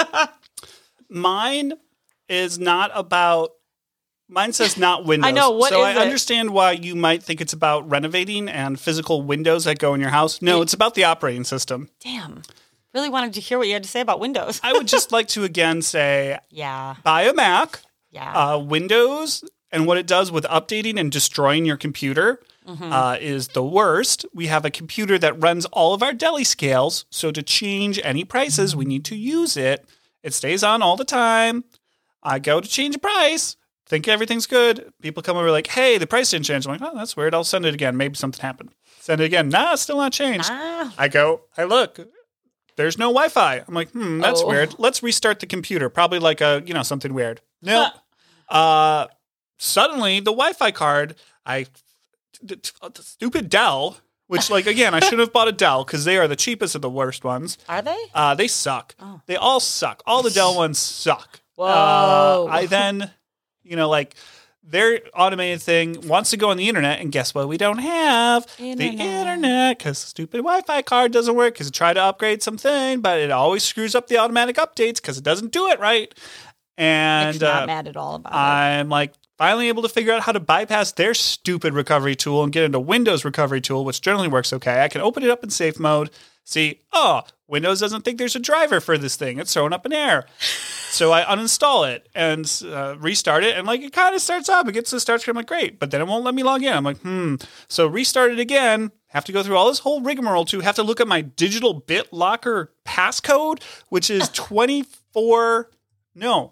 Mine is not about. Mine says not windows. I know, what so is I it? understand why you might think it's about renovating and physical windows that go in your house. No, it's about the operating system. Damn. Really wanted to hear what you had to say about Windows. I would just like to again say, yeah. buy a Mac, Yeah. uh, Windows, and what it does with updating and destroying your computer Mm-hmm. uh, is the worst. We have a computer that runs all of our deli scales, so to change any prices, we need to use it. It stays on all the time. I go to change a price, think everything's good. People come over like, hey, the price didn't change. I'm like, oh, that's weird. I'll send it again. Maybe something happened. Send it again. Nah, it's still not changed. Ah. I go, I look, there's no Wi-Fi. I'm like, hmm, that's Oh. weird. Let's restart the computer. Probably like a, you know, something weird. No. uh, suddenly the Wi-Fi card, I, the, the stupid Dell, which like, again, I should have bought a Dell because they are the cheapest of the worst ones. Are they? Uh, they suck. Oh. They all suck. All the Dell ones suck. Whoa. Uh, I then, you know, like their automated thing wants to go on the internet, and guess what? We don't have Internet. the internet because the stupid Wi-Fi card doesn't work because it tried to upgrade something, but it always screws up the automatic updates because it doesn't do it right. And Nick's not uh, mad at all about it. I'm like finally able to figure out how to bypass their stupid recovery tool and get into Windows recovery tool, which generally works okay. I can open it up in safe mode, see, oh, Windows doesn't think there's a driver for this thing. It's throwing up an error. So I uninstall it and uh, restart it, and like it kind of starts up. It gets to the start screen. I'm like, great, but then it won't let me log in. I'm like, hmm. So restart it again. Have to go through all this whole rigmarole to have to look at my digital BitLocker passcode, which is twenty-four, no,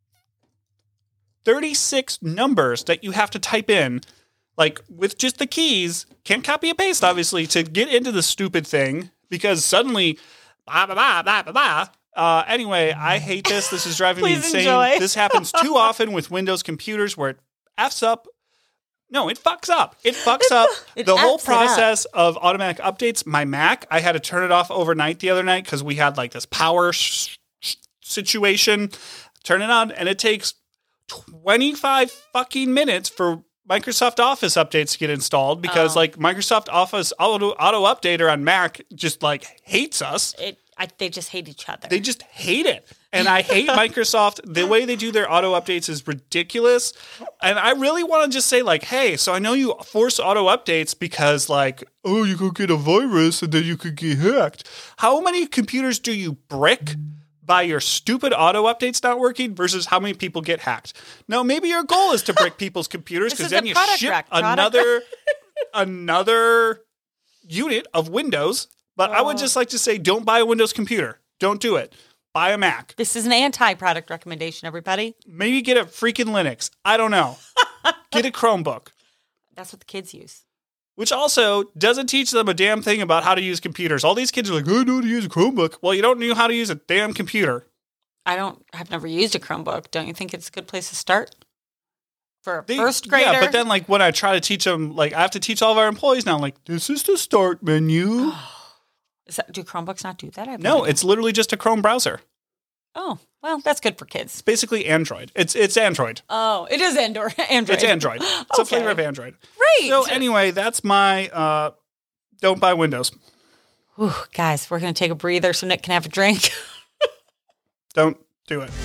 thirty-six numbers that you have to type in, like with just the keys. Can't copy and paste, obviously, to get into the stupid thing because suddenly, blah, blah, blah, blah, blah, blah. Uh, anyway, I hate this. This is driving me Please insane. enjoy. This happens too often with Windows computers where it F's up. No, it fucks up. It fucks up It the whole F's it up. process of automatic updates. My Mac, I had to turn it off overnight the other night because we had like this power sh- sh- situation. Turn it on, and it takes twenty-five fucking minutes for Microsoft Office updates to get installed because Oh. like Microsoft Office auto, auto updater on Mac just like hates us. It, I, they just hate each other. They just hate it. And I hate Microsoft. The way they do their auto updates is ridiculous. And I really want to just say, like, hey, so I know you force auto updates because, like, oh, you could get a virus and then you could get hacked. How many computers do you brick by your stupid auto updates not working versus how many people get hacked? No, maybe your goal is to brick people's computers This because is then a you product ship wreck, product another another unit of Windows. But I would Oh. just like to say, don't buy a Windows computer. Don't do it. Buy a Mac. This is an anti-product recommendation, everybody. Maybe get a freaking Linux. I don't know. Get a Chromebook, That's what the kids use. which also doesn't teach them a damn thing about how to use computers. All these kids are like, I know how to use a Chromebook. Well, you don't know how to use a damn computer. I don't. I've never used a Chromebook. Don't you think it's a good place to start for a They- first grader? Yeah, but then like when I try to teach them, like I have to teach all of our employees now, like, this is the start menu. Is that, do Chromebooks not do that? I've No, never- it's literally just a Chrome browser. Oh, well, that's good for kids. It's basically Android. It's it's Android. Oh, it is Android. Android. It's Android. It's a Okay. flavor of Android. Right. So anyway, that's my uh, don't buy Windows. Whew, guys, we're going to take a breather so Nick can have a drink. Don't do it.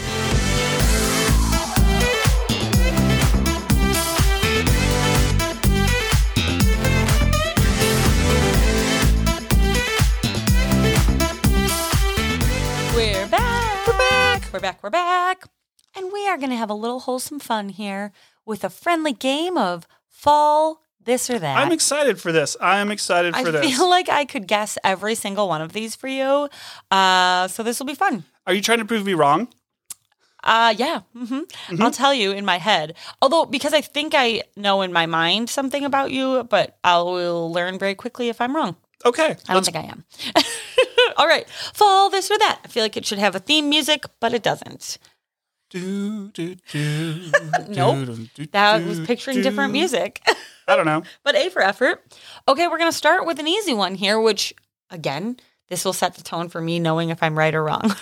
We're back. We're back. We're back. We're back. And we are going to have a little wholesome fun here with a friendly game of fall this or that. I'm excited for this. I'm excited for I this. feel like I could guess every single one of these for you. Uh, so this will be fun. Are you trying to prove me wrong? Uh, yeah. hmm I'll tell you in my head. Although, because I think I know in my mind something about you, but I will learn very quickly if I'm wrong. Okay. I don't think I am. All right. Fall this or that. I feel like it should have a theme music, but it doesn't. Do, do, do, Nope. do, do, That do, was picturing do. different music. I don't know. But A for effort. Okay, we're going to start with an easy one here, which, again, this will set the tone for me knowing if I'm right or wrong.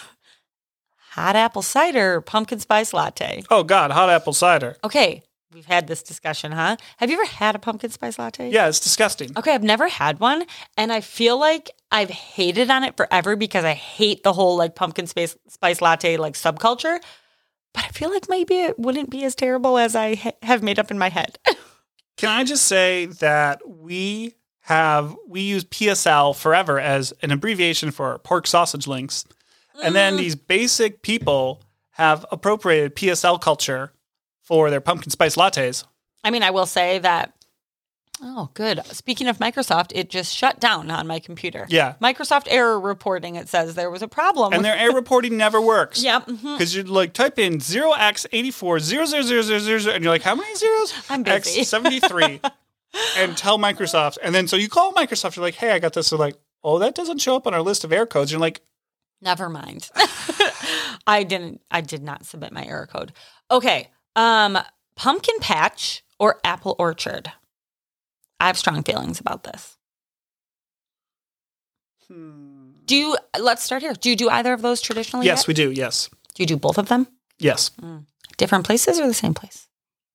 Hot apple cider, pumpkin spice latte. Oh, God. Hot apple cider. Okay, we've had this discussion, huh? Have you ever had a pumpkin spice latte? Yeah, it's disgusting. Okay, I've never had one, and I feel like I've hated on it forever because I hate the whole like pumpkin spice spice latte like subculture. But I feel like maybe it wouldn't be as terrible as I ha- have made up in my head. Can I just say that we have, we use P S L forever as an abbreviation for pork sausage links. And then these basic people have appropriated P S L culture for their pumpkin spice lattes. I mean, I will say that. Oh, good. Speaking of Microsoft, it just shut down on my computer. Yeah. Microsoft error reporting. It says there was a problem. And with- their error reporting never works. Yep. mhm. Because you like type in zero x eighty-four zero zero zero zero zero zero and you're like, how many zeros? I'm busy. X seventy-three. And tell Microsoft. And then so you call Microsoft, you're like, hey, I got this. They're like, oh, that doesn't show up on our list of error codes. You're like, Never mind. I didn't. I did not submit my error code. Okay. Um, pumpkin patch or apple orchard. I have strong feelings about this. hmm. Do you? Let's start here. Do you do either of those traditionally? Yes, yet? we do. Yes. Do you do both of them? Yes. Different places or the same place?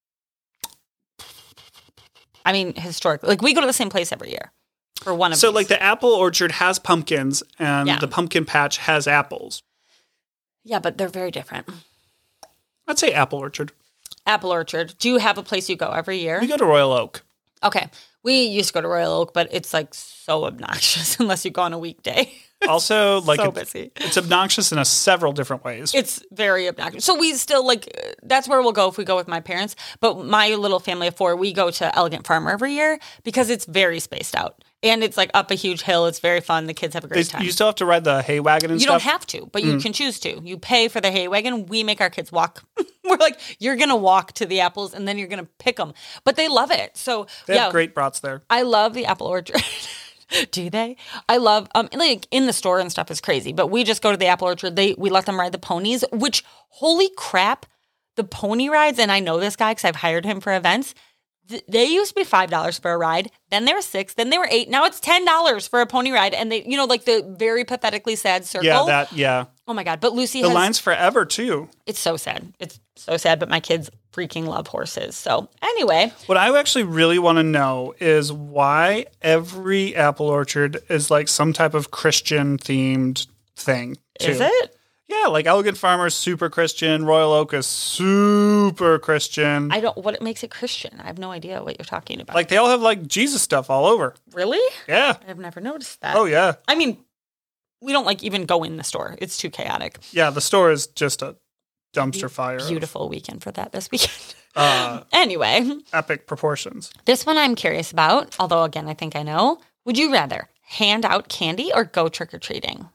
I mean, historically, like we go to the same place every year for one of. So these. like the apple orchard has pumpkins and Yeah. the pumpkin patch has apples. Yeah, but they're very different. I'd say apple orchard. Apple orchard. Do you have a place you go every year? We go to Royal Oak. Okay. We used to go to Royal Oak, but it's like so obnoxious unless you go on a weekday. Also, like so it's, busy. it's obnoxious in a several different ways. It's very obnoxious. So we still like, uh, that's where we'll go if we go with my parents. But my little family of four, we go to Elegant Farmer every year because it's very spaced out. And it's like up a huge hill. It's very fun. The kids have a great They- time. you still have to ride the hay wagon and You stuff. don't have to, but you can choose to. You pay for the hay wagon. We make our kids walk. We're like, you're going to walk to the apples and then you're going to pick them. But they love it. So They yeah, have great brats there. I love the apple orchard. Do they? I love um like in the store and stuff is crazy, but we just go to the Apple Orchard. They we let them ride the ponies, which holy crap, the pony rides. And I know this guy because I've hired him for events. Th- they used to be five dollars for a ride. Then they were six. Then they were eight. Now it's ten dollars for a pony ride. And they, you know, like the very pathetically sad circle. Yeah, that yeah. Oh my god! But Lucy The has line's forever too. It's so sad. It's so sad. But my kids freaking love horses. So anyway, What I actually really want to know is why every apple orchard is like some type of Christian themed thing. Too. is it? Yeah, like Elegant Farmer's super Christian, Royal Oak is super Christian. I don't. What makes it Christian? I have no idea what you're talking about. Like they all have like Jesus stuff all over. Really? Yeah. I've never noticed that. Oh yeah. I mean, we don't like even go in the store. It's too chaotic. Yeah, the store is just a dumpster fire. of, Beautiful weekend for that this weekend. Uh, Anyway, epic proportions. this one I'm curious about. Although again, I think I know. Would you rather hand out candy or go trick or treating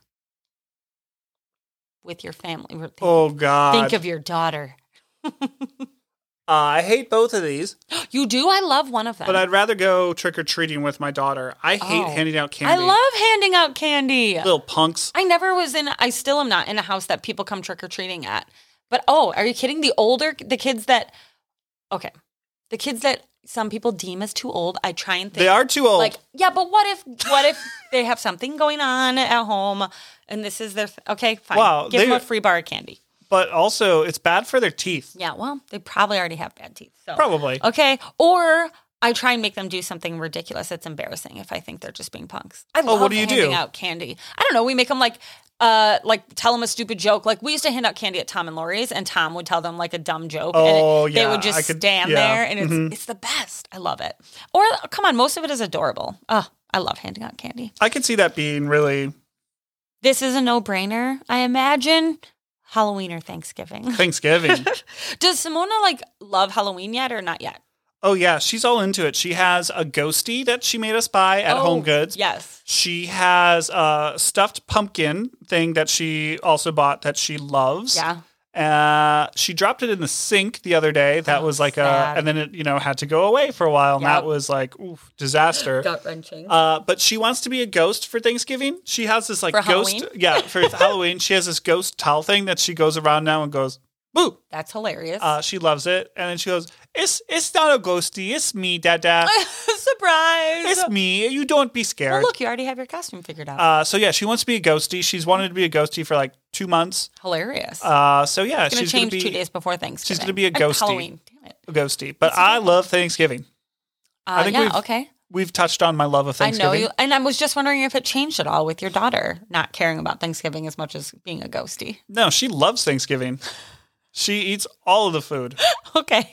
with your family? Think, Oh God. think of your daughter. Uh, I hate both of these, You do? I love one of them. but I'd rather go trick or treating with my daughter. I hate Oh. handing out candy. I love handing out candy. little punks. I never was in, I still am not in a house that people come trick or treating at. But oh, are you kidding? The older, the kids that, okay, the kids that some people deem as too old, I try and think. They are too old. Like, yeah, but what if, what if they have something going on at home and this is their, th- okay, fine. Wow, Give they- them a free bar of candy. but also, it's bad for their teeth. Yeah, well, they probably already have bad teeth. So. Probably. Okay. Or I try and make them do something ridiculous. It's embarrassing if I think they're just being punks. I love Oh, what do you handing do? out candy. I don't know. We make them like, uh, like tell them a stupid joke. Like we used to hand out candy at Tom and Lori's, and Tom would tell them like a dumb joke. Oh, and it, They yeah, would just I could- stand yeah. there, and it's it's the best. I love it. Or come on, most of it is adorable. Oh, I love handing out candy. I could see that being really This is a no brainer. I imagine Halloween or Thanksgiving. Thanksgiving. Does Simona like love Halloween yet or not yet? Oh, yeah. She's all into it. She has a ghosty that she made us buy at Oh, Home Goods. Yes. She has a stuffed pumpkin thing that she also bought that she loves. Yeah. Uh, she dropped it in the sink the other day. That Oh, was like sad. a, and then it, you know, had to go away for a while. And Yep. that was like, oof, disaster. Gut wrenching. Uh, but she wants to be a ghost for Thanksgiving. She has this like For ghost. Halloween? Yeah, for Halloween. She has this ghost towel thing that she goes around now and goes, boo. That's hilarious. Uh, she loves it. And then she goes, it's it's not a ghosty. It's me, Dada. Surprise! It's me. You don't be scared. Well, look, you already have your costume figured out. Uh, so yeah, she wants to be a ghosty. She's wanted to be a ghosty for like two months. hilarious. Uh, so yeah, it's gonna she's change gonna be two days before Thanksgiving. she's gonna be a And ghosty. Halloween. Damn it. a ghosty. But I love Thanksgiving. Uh, think yeah. we've- Okay. We've touched on my love of I Thanksgiving. know you, and I was just wondering if it changed at all with your daughter not caring about Thanksgiving as much as being a ghosty. No, she loves Thanksgiving. She eats all of the food. Okay.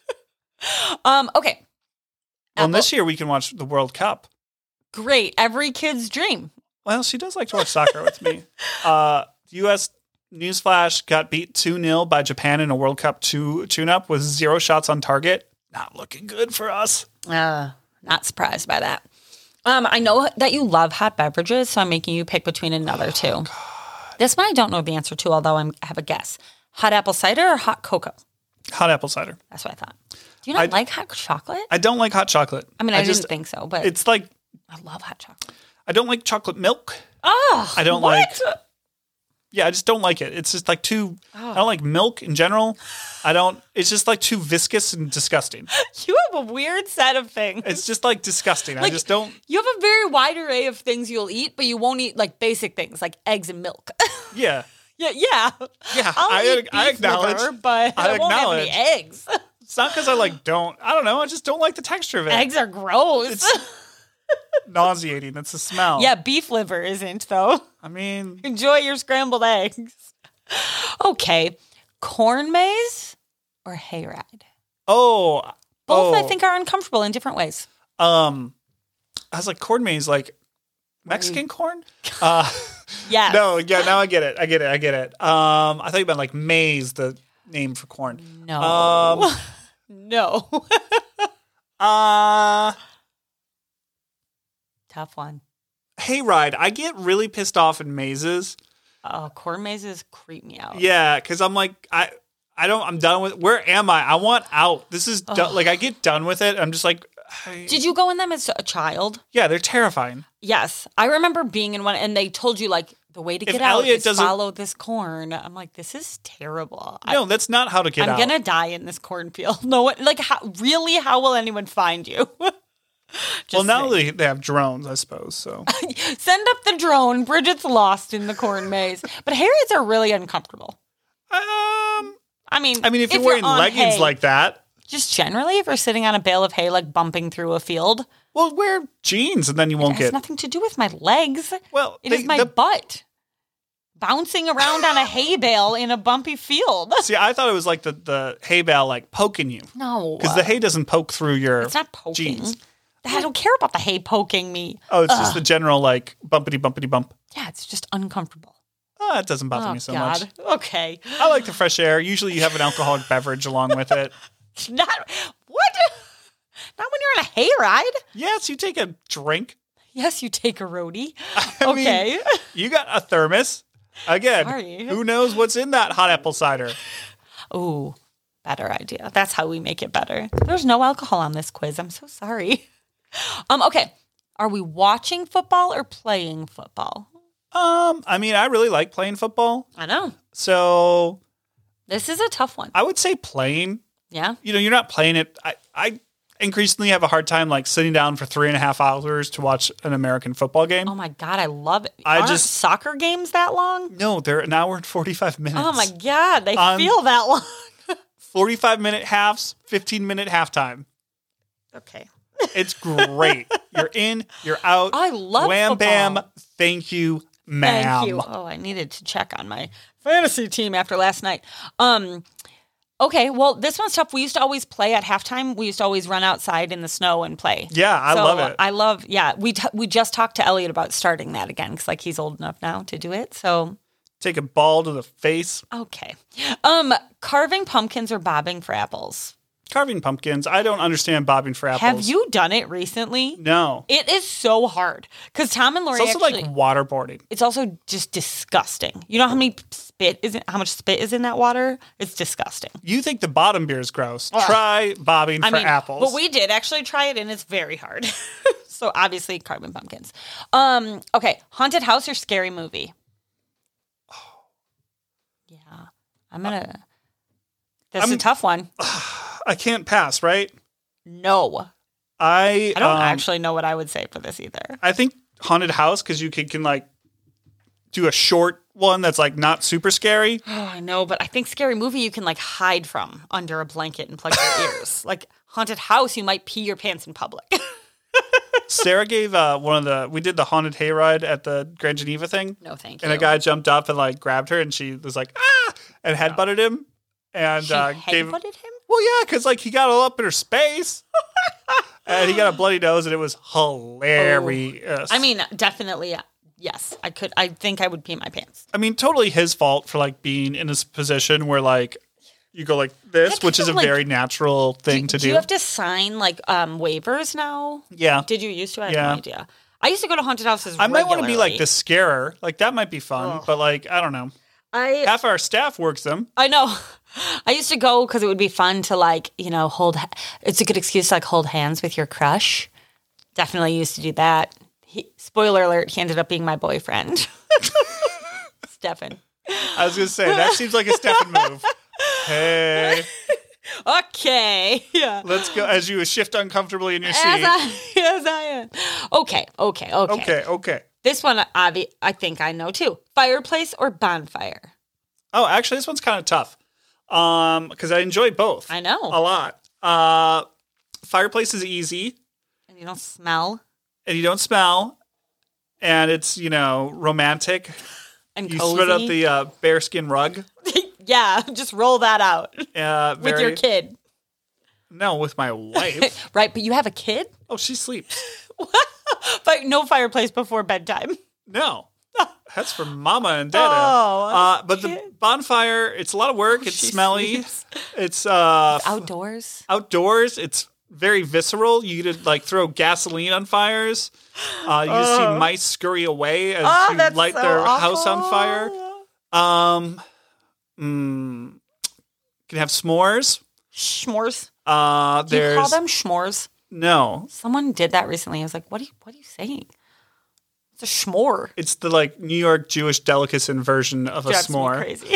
um. Okay. Well, and Apple- this year we can watch the World Cup. Great. Every kid's dream. Well, she does like to watch soccer with me. Uh, U S newsflash got beat two nil by Japan in a World Cup two tune-up with zero shots on target. Not looking good for us. Uh, not surprised by that. Um, I know that you love hot beverages, so I'm making you pick between another two. This one I don't know the answer to, although I'm, I have a guess. Hot apple cider or hot cocoa? Hot apple cider. That's what I thought. Do you not I- like hot chocolate? I don't like hot chocolate. I mean, I, just, didn't think so, but It's like, I love hot chocolate. I don't like chocolate milk. Oh, I don't what? like- Yeah, I just don't like it. It's just like too, Oh. I don't like milk in general. I don't, it's just like too viscous and disgusting. You have a weird set of things. It's just like disgusting. I Like- just don't, You have a very wide array of things you'll eat, but you won't eat like basic things like eggs and milk. yeah. yeah, yeah, Yeah, I'll I- eat I beef acknowledge. liver, but I, I won't have any eggs. It's not because I like don't, I don't know. I just don't like the texture of it. Eggs are gross. It's nauseating. It's the smell. Yeah, beef liver isn't though. I mean, Enjoy your scrambled eggs. Okay, corn maze or hayride? oh, Both oh, I think are uncomfortable in different ways. Um, I was like, corn maze, like Mexican corn? Uh, Yes. no, yeah, now I get it. I get it. I get it. Um, I thought you meant like maize, the name for corn. No. Um, no. uh, Tough one. hayride. I get really pissed off in mazes. Oh, corn mazes creep me out. Yeah, because I'm like, I, I don't. I'm done with. Where am I? I want out. This is do- Ugh. like I get done with it. I'm just like, I- Did you go in them as a child? yeah, they're terrifying. Yes. I remember being in one and they told you like the way to If get out Elliot is doesn't- follow this corn. I'm like, this is terrible. I, No, that's not how to get I'm out. gonna die in this cornfield. No one like how really how will anyone find you? Just well, now saying. they, they have drones, I suppose. So Send up the drone. Bridget's lost in the corn maze. But Harriets are really uncomfortable. um, I mean, I mean, if, you're you're wearing on leggings hay, like that, just generally, if you're sitting on a bale of hay, like bumping through a field, well, wear jeans and then you it won't has get. nothing to do with my legs. Well, It they- is my the- butt bouncing around on a hay bale in a bumpy field. see, I thought it was like the the hay bale like poking you No, because the hay doesn't poke through your. it's not poking. jeans. I don't care about the hay poking me. Oh, it's just the general like bumpity bumpity bump. Yeah, it's just uncomfortable. Oh, it doesn't bother Oh me so God. much. Okay. I like the fresh air. Usually, you have an alcoholic beverage along with it. Not what? Not when you're on a hay ride. Yes, you take a drink. Yes, you take a roadie. I mean, Okay. you got a thermos. Again, Sorry. who knows what's in that hot apple cider? Ooh, better idea. That's how we make it better. There's no alcohol on this quiz. I'm so sorry. Um, okay. Are we watching football or playing football? Um, I mean, I really like playing football. I know. So This is a tough one. I would say playing. Yeah. You know, you're not playing it. I, I increasingly have a hard time like sitting down for three and a half hours to watch an American football game. Oh my God, I love it. I Aren't just- soccer games that long? No, they're an hour and forty-five minutes. Oh my God, they Um, feel that long. forty-five minute halves, fifteen minute halftime. Okay. It's great. You're in, you're out. I love Wham football. bam. Thank you, ma'am. Thank you. Oh, I needed to check on my fantasy team after last night. Um, okay, well, this one's tough. We used to always play at halftime. We used to always run outside in the snow and play. Yeah, I So love it. I love. Yeah, we t- we just talked to Elliot about starting that again because like he's old enough now to do it. So Take a ball to the face. okay, um, carving pumpkins or bobbing for apples. Carving pumpkins. I don't understand bobbing for apples. Have you done it recently? No. It is so hard because Tom and Lori It's also actually. like waterboarding. It's also just disgusting. You know how many spit is in, how much spit is in that water? It's disgusting. You think the bottom beer is gross. Try bobbing I for mean, apples. but we did actually try it, and it's very hard. So obviously, carbon pumpkins. Um, okay, haunted house or scary movie? Yeah, I'm gonna. This is a I'm- tough one. I can't pass, right? No, I I don't um, actually know what I would say for this either. I think haunted house because you can, can like do a short one that's like not super scary. Oh, I know, but I think scary movie you can like hide from under a blanket and plug your ears. Like haunted house, you might pee your pants in public. Sarah gave uh, one of the we did the haunted hayride at the Grand Geneva thing, No, thank you. and a guy jumped up and like grabbed her, and she was like ah, and headbutted him, and she uh, gave headbutted him. well yeah, because like he got all up in her space, and he got a bloody nose, and it was hilarious. I mean, definitely, uh, yes. I could. I think I would pee my pants. I mean, totally his fault for like being in this position where like you go like this, That which kind is a of, like- very natural thing to do do. you have to sign like um, waivers now? yeah, Did you used to? I had Yeah. no idea. I used to go to haunted houses. I might want to be like regularly. the scarer. Like that might be fun, Ugh. but like I don't know. I Half our staff works them. I know. I used to go because it would be fun to like you know hold. It's a good excuse to like hold hands with your crush. Definitely used to do that. He, spoiler alert: he ended up being my boyfriend, Stefan. I was gonna say that seems like a Stefan move. Hey, Okay, yeah. let's go. As you shift uncomfortably in your As seat. I, as I am. Okay, okay, okay. Okay, okay. This one, obvi- I think I know too. Fireplace or bonfire? Oh, actually, this one's kind of tough. Um, because I enjoy both. I know. a lot. Uh, fireplace is easy, And you don't smell and you don't smell, and it's you know romantic. and You cozy. split up the uh, bearskin rug. yeah, just roll that out Uh, with very, your kid. No, with my wife. Right, but you have a kid? Oh, she sleeps. But no fireplace before bedtime. No, that's for Mama and Dada. Oh, uh, but the kid. bonfire, it's a lot of work. It's She smelly. sleeps. It's uh, Outdoors. outdoors. It's very visceral. You get to like throw gasoline on fires. Uh, you just see mice scurry away as Oh, you that's light so their awful. house on fire. Um, mm, can have s'mores. S'mores. Uh, Do you there's call them s'mores? No. Someone did that recently. I was like, what are you, what are you saying? It's a s'more. It's the like New York Jewish delicacy version of a Drives me s'more. crazy.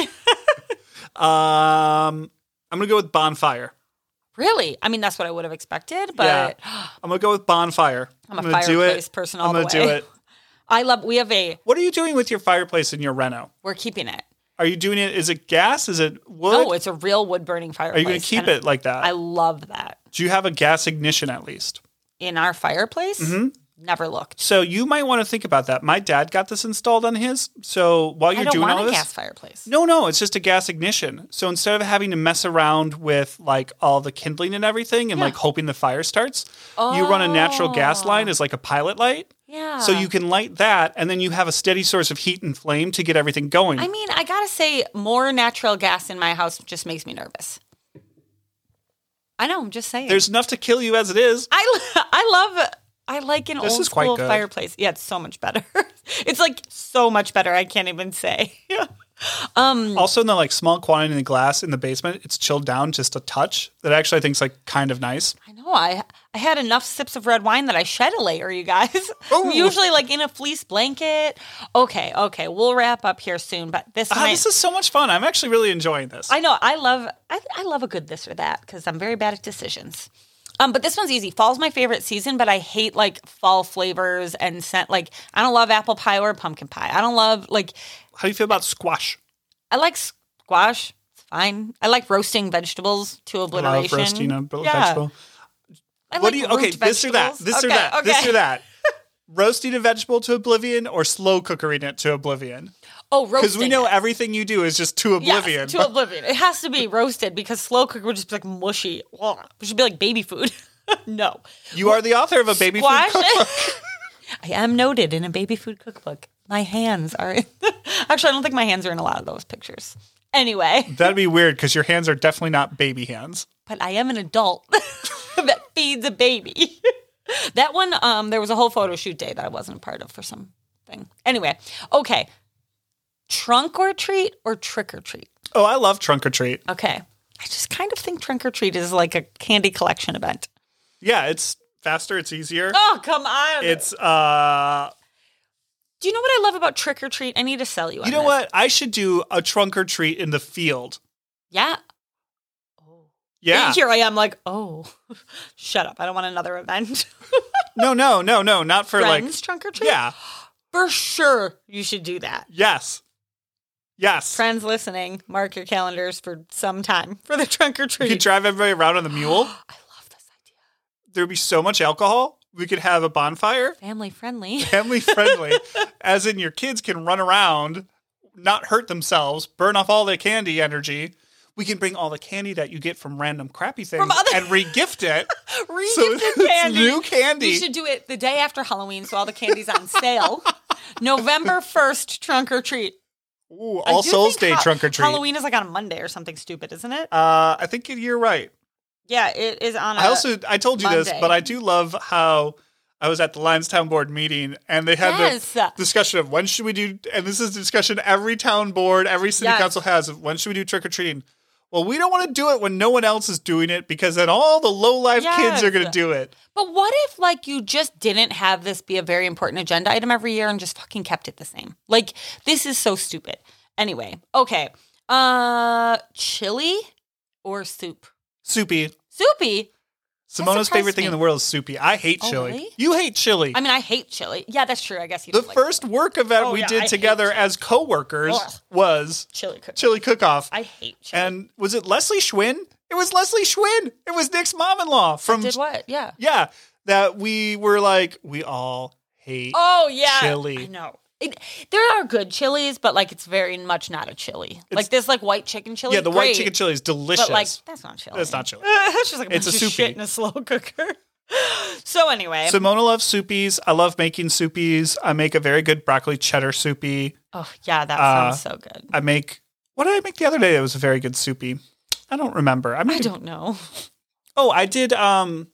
um, I'm going to go with bonfire. Really? I mean, that's what I would have expected, but Yeah. I'm going to go with bonfire. I'm a I'm gonna do fireplace it. person all I'm the gonna way. do it. I love, we have a, What are you doing with your fireplace in your reno? we're keeping it. Are you doing it? Is it gas? Is it wood? No, it's a real wood burning Are fireplace. you going to keep and it like that? I love that. Do you have a gas ignition at least? In our fireplace? Mm-hmm. Never looked. So you might want to think about that. My dad got this installed on his. So while you're I don't doing want all a this, gas fireplace. no, no, it's just a gas ignition. So instead of having to mess around with like all the kindling and everything and Yeah. like hoping the fire starts, you run a natural gas line as like a pilot light. Yeah. So you can light that and then you have a steady source of heat and flame to get everything going. I mean, I gotta say, more natural gas in my house just makes me nervous. I know, I'm just saying. There's enough to kill you as it is. I, I love, I like an This old is quite school good. fireplace. Yeah, it's so much better. It's like so much better. I can't even say. um, Also in the like small quantity in the glass in the basement, it's chilled down just a touch. That actually I think is like kind of nice. I know. I I had enough sips of red wine that I shed a layer, you guys. Ooh. I'm usually like in a fleece blanket. Okay, okay. We'll wrap up here soon, but this Ah, might, this is so much fun. I'm actually really enjoying this. I know. I love I, I love a good this or that because I'm very bad at decisions. Um, but this one's easy. Fall's my favorite season, but I hate like fall flavors and scent. Like I don't love apple pie or pumpkin pie. I don't love like How do you feel about squash? I like squash. It's fine. I like roasting vegetables to I love obliteration. roasting a b- Yeah. vegetable. I What like do you? root Okay, this or that. vegetables. This or Okay, that. This okay. or that. Roasting a vegetable to oblivion or slow cookering it to oblivion? Oh, roasting. Because we know it. everything you do is just to oblivion. Yes, to oblivion. It has to be roasted because slow cooker would just be like mushy. Ugh. It should be like baby food. No. You are the author of a baby Squash. food cookbook. I am noted in a baby food cookbook. My hands are in. Actually, I don't think my hands are in a lot of those pictures. Anyway, That'd be weird because your hands are definitely not baby hands. but I am an adult that feeds a baby. That one, um, there was a whole photo shoot day that I wasn't a part of for something. Anyway, okay. Trunk or treat or trick or treat? Oh, I love trunk or treat. Okay. I just kind of think trunk or treat is like a candy collection event. Yeah, it's faster. It's easier. Oh, come on. It's uh. Do you know what I love about trick or treat? I need to sell you on You know this. what? I should do a trunk or treat in the field. Yeah. Oh. Yeah. Here I am like, oh, shut up. I don't want another event. No, no, no, no. Not for Friends like. trunk or treat? Yeah. For sure you should do that. Yes. Yes. Friends listening, mark your calendars for some time for the trunk or You treat. could drive everybody around on the mule. I love this idea. There'd be so much alcohol. We could have a bonfire. Family friendly. Family friendly. As in your kids can run around, not hurt themselves, burn off all their candy energy. We can bring all the candy that you get from random crappy things From other- and re-gift it. Regifted So it's candy. new candy. You should do it the day after Halloween so all the candy's on sale. November first, trunk or treat. Ooh, I All do Souls think Day Ha- trunk or treat. Halloween is like on a Monday or something stupid, isn't it? Uh, I think you're right. Yeah, it is on a I also I told you this, Monday. but I do love how I was at the Lions Town Board meeting and they had Yes. the discussion of when should we do, and this is a discussion every town board, every city Yes. council has of when should we do trick or treating. Well, we don't want to do it when no one else is doing it because then all the low life kids are Yes. going to do it. But what if, like, you just didn't have this be a very important agenda item every year and just fucking kept it the same? Like, this is so stupid. Anyway, okay. Uh, chili or soup? Soupy. Soupy? Simona's surprised favorite thing me. in the world is soupy. I hate Oh, chili. really? You hate chili. I mean, I hate chili. Yeah, that's true. I guess you the don't like first work event Oh, we yeah, I did hate together chili. as coworkers Ugh. was chili cook. Chili Cook-Off. I hate chili. And was it Leslie Schwinn? It was Leslie Schwinn. It was Nick's mom-in-law from Did what? Yeah. Yeah, that we were like, we all hate. Oh, yeah. Chili. I know. It, there are good chilies, but, like, it's very much not a chili. It's- like, this, like, white chicken chili. yeah, the great, white chicken chili is delicious. But, like, that's not chili. That's not chili. It's just like a It's bunch a of soupy. shit in a slow cooker. So anyway, Simona loves soupies. I love making soupies. I make a very good broccoli cheddar soupy. oh yeah, that Uh, sounds so good. I make, what did I make the other day that was a very good soupy? I don't remember. I, made I a- don't know. Oh, I did, um,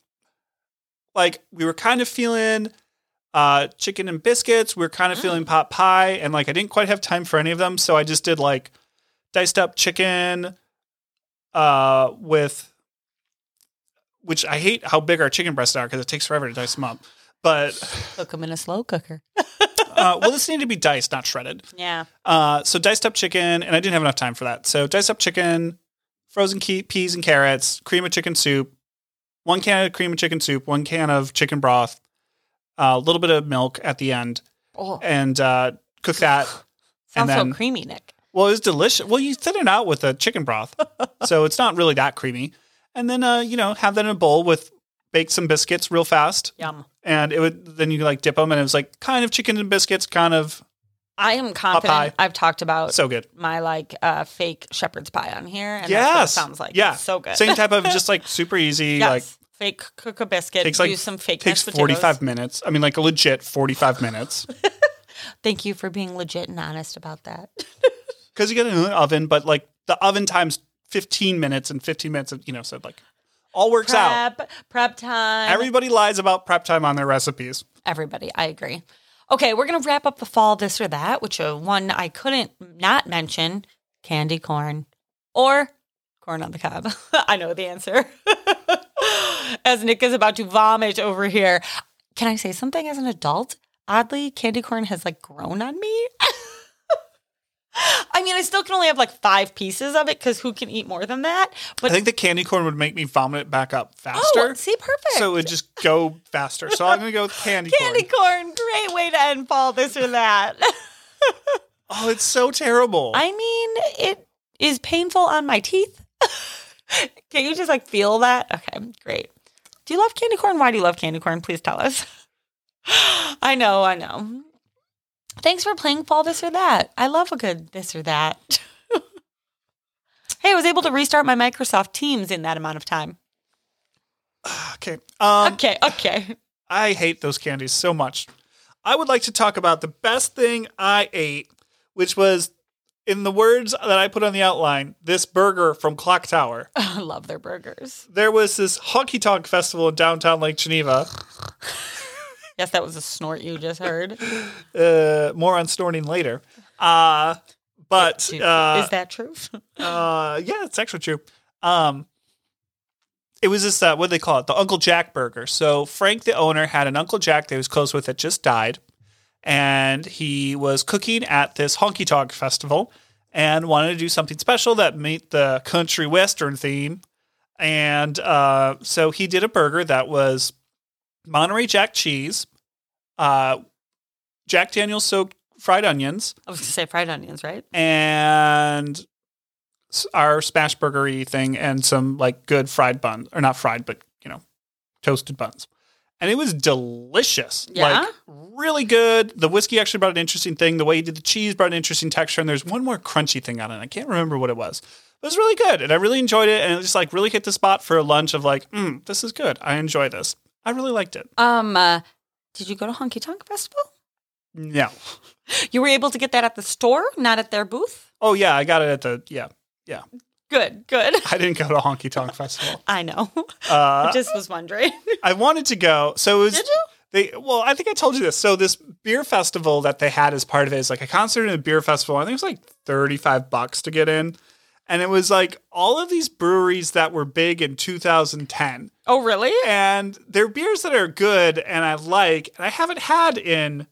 like, we were kind of feeling uh, chicken and biscuits. We were kind of feeling pot pie. And, like, I didn't quite have time for any of them. So I just did, like, diced up chicken uh, with which I hate how big our chicken breasts are because it takes forever to dice them up. But Cook them in a slow cooker. uh, well, this needed to be diced, not shredded. Yeah. Uh, so diced up chicken, and I didn't have enough time for that. So diced up chicken, frozen key, peas and carrots, cream of chicken soup, one can of cream of chicken soup, one can of chicken broth, a little bit of milk at the end, Oh. and uh, cook that. Sounds and then, so creamy, Nick. Well, it was delicious. Well, you thin it out with the chicken broth, so it's not really that creamy. And then, uh, you know, have that in a bowl with bake some biscuits real fast. Yum. And it would then you like dip them, and it was like kind of chicken and biscuits, kind of I am confident. I've talked about so good. my like uh, fake shepherd's pie on here, and that's what it Yes, sounds like. Yeah, It's so good. Same type of just like super easy. Yes. Like Fake cook a biscuit. takes like use some fake takes mashed forty five potatoes. minutes. I mean, like a legit forty five minutes Thank you for being legit and honest about that. because you get it in the oven, but like the oven time's fifteen minutes and fifteen minutes of you know, so like all works out. Prep, prep time. Everybody lies about prep time on their recipes. Everybody, I agree. Okay, we're gonna wrap up the fall this or that, which uh, one I couldn't not mention: candy corn or corn on the cob. I know the answer. As Nick is about to vomit over here, can I say something? As an adult, oddly, candy corn has like grown on me. I mean, I still can only have like five pieces of it because who can eat more than that? But I think the candy corn would make me vomit it back up faster. oh, see, perfect. So it would just go faster. So I'm going to go with candy, candy corn. corn, great way to end fall this or that. Oh, it's so terrible. I mean, it is painful on my teeth. Can you just like feel that? Okay, great. Do you love candy corn? Why do you love candy corn? Please tell us. I know, I know. Thanks for playing Fall This or That. I love a good this or that. Hey, I was able to restart my Microsoft Teams in that amount of time. okay. Um, Okay, okay. I hate those candies so much. I would like to talk about the best thing I ate, which was, in the words that I put on the outline, this burger from Clock Tower. I love their burgers. There was this honky tonk festival in downtown Lake Geneva. Yes, that was a snort you just heard. Uh, more on snorting later. Uh, but uh, is that true? uh, yeah, it's actually true. Um, it was this, uh, what do they call it? The Uncle Jack burger. So Frank, the owner, had an Uncle Jack that he was close with that just died. And he was cooking at this honky tonk festival and wanted to do something special that met the country western theme. And uh, so he did a burger that was Monterey Jack cheese, uh, Jack Daniel's soaked fried onions, I was going to say fried onions, right? and s- our smash burgery thing, and some like good fried buns, or not fried, but you know, toasted buns. And it was delicious. Yeah? Like really good. The whiskey actually brought an interesting thing. The way he did the cheese brought an interesting texture. And there's one more crunchy thing on it. I can't remember what it was. It was really good. And I really enjoyed it. And it just like really hit the spot for a lunch of like, mm, this is good. I enjoy this. I really liked it. Um, uh, did you go to Honky Tonk Festival? No. You were able to get that at the store, not at their booth? Oh yeah, I got it at the, yeah. Yeah. Good, good. I didn't go to Honky Tonk Festival. I know. Uh, I just was wondering. I wanted to go. So it was, Did you? They, well, I think I told you this. So this beer festival that they had as part of it is like a concert and a beer festival. I think it was like thirty-five bucks to get in. And it was like all of these breweries that were big in two thousand ten. Oh, really? And they're beers that are good and I like, and I haven't had in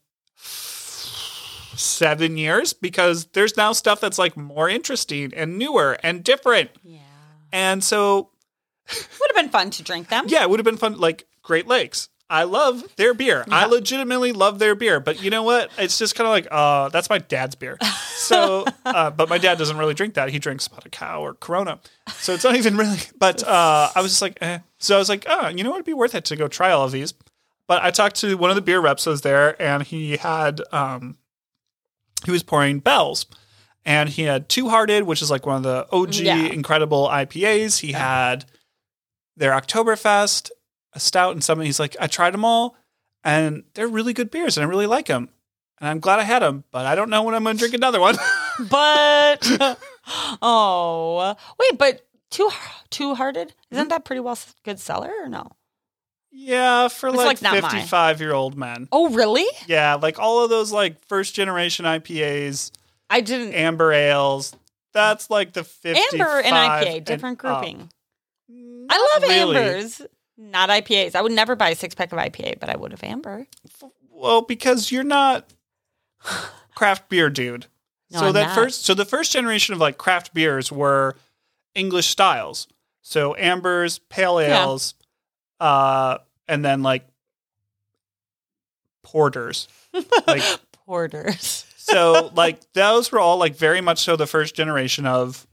seven years because there's now stuff that's like more interesting and newer and different. Yeah. And so, Would have been fun to drink them. yeah, it would have been fun. Like Great Lakes. I love their beer. Yeah. I legitimately love their beer. But you know what? It's just kind of like, uh, that's my dad's beer. So, uh, but my dad doesn't really drink that. He drinks Spotted Cow or Corona. So it's not even really, but uh, I was just like, eh. So I was like, oh, you know what? It'd be worth it to go try all of these. But I talked to one of the beer reps that was there and he had, um, he was pouring Bell's. And he had Two Hearted, which is like one of the O G Yeah. incredible I P As. He had their Oktoberfest, a stout, and something. He's like, I tried them all, and they're really good beers, and I really like them. And I'm glad I had them, but I don't know when I'm going to drink another one. But, oh, wait, but Two Two Hearted? Isn't that pretty well s- good seller or no? Yeah, for It's, like like, not mine. fifty-five-year-old men. Oh, really? Yeah, like all of those like first-generation I P As, I didn't. amber ales. That's like the fifty-five Amber and I P A, and different up. grouping. Not I love really. ambers. Not I P As. I would never buy a six pack of I P A, but I would have Amber. Well, because you're not craft beer dude. No, so I'm that not. first, so the first generation of like craft beers were English styles. So ambers, pale Yeah. ales, uh, and then like porters. Like Porters. so, like those were all like very much so the first generation of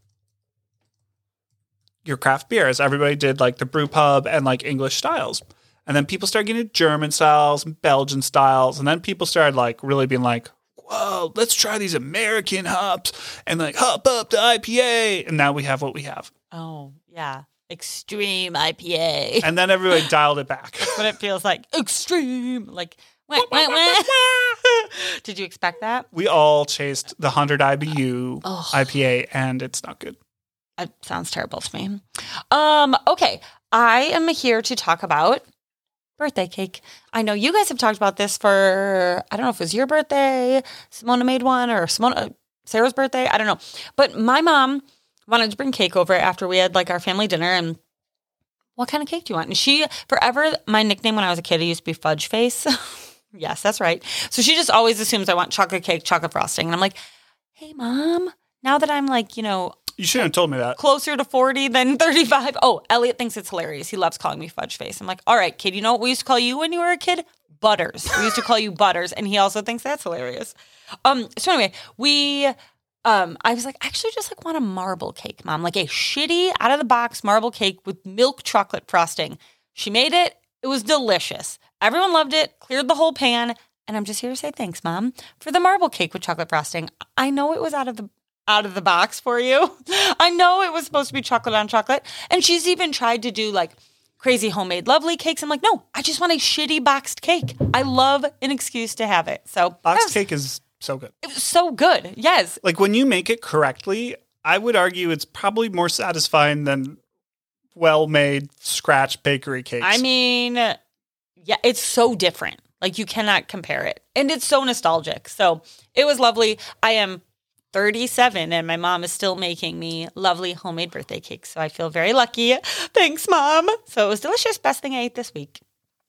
your craft beers. Everybody did like the brew pub and like English styles. And then people started getting German styles and Belgian styles. And then people started like really being like, whoa, let's try these American hops and like hop up the I P A. And now we have what we have. Oh, yeah. Extreme I P A. And then everybody dialed it back. What it feels like. Extreme. Like, wah, wah, wah. Did you expect that? We all chased the one hundred I B U Oh. I P A and it's not good. That sounds terrible to me. Um, okay. I am here to talk about birthday cake. I know you guys have talked about this for, I don't know if it was your birthday, Simona made one, or Simona, Sarah's birthday. I don't know. But my mom wanted to bring cake over after we had like our family dinner, and what kind of cake do you want? And she, forever, my nickname when I was a kid, it used to be Fudge Face. Yes, that's right. So she just always assumes I want chocolate cake, chocolate frosting. And I'm like, hey, Mom, now that I'm like, you know, You shouldn't have told me that. closer to forty than thirty-five. Oh, Elliot thinks it's hilarious. He loves calling me Fudge Face. I'm like, all right, kid, you know what we used to call you when you were a kid? Butters. We used to call you Butters, and he also thinks that's hilarious. Um. So anyway, we, um, I was like, I actually just like want a marble cake, Mom, like a shitty out of the box marble cake with milk chocolate frosting. She made it. It was delicious. Everyone loved it. Cleared the whole pan. And I'm just here to say thanks, Mom, for the marble cake with chocolate frosting. I know it was out of the out of the box for you. I know it was supposed to be chocolate on chocolate. And she's even tried to do like crazy homemade lovely cakes. I'm like, no, I just want a shitty boxed cake. I love an excuse to have it. So that Boxed was- cake is so good. it was so good. Yes. Like when you make it correctly, I would argue it's probably more satisfying than well-made scratch bakery cakes. I mean, yeah, it's so different. Like you cannot compare it. And it's so nostalgic. So it was lovely. I am thirty-seven and my mom is still making me lovely homemade birthday cakes. So I feel very lucky. Thanks, Mom. So it was delicious. Best thing I ate this week.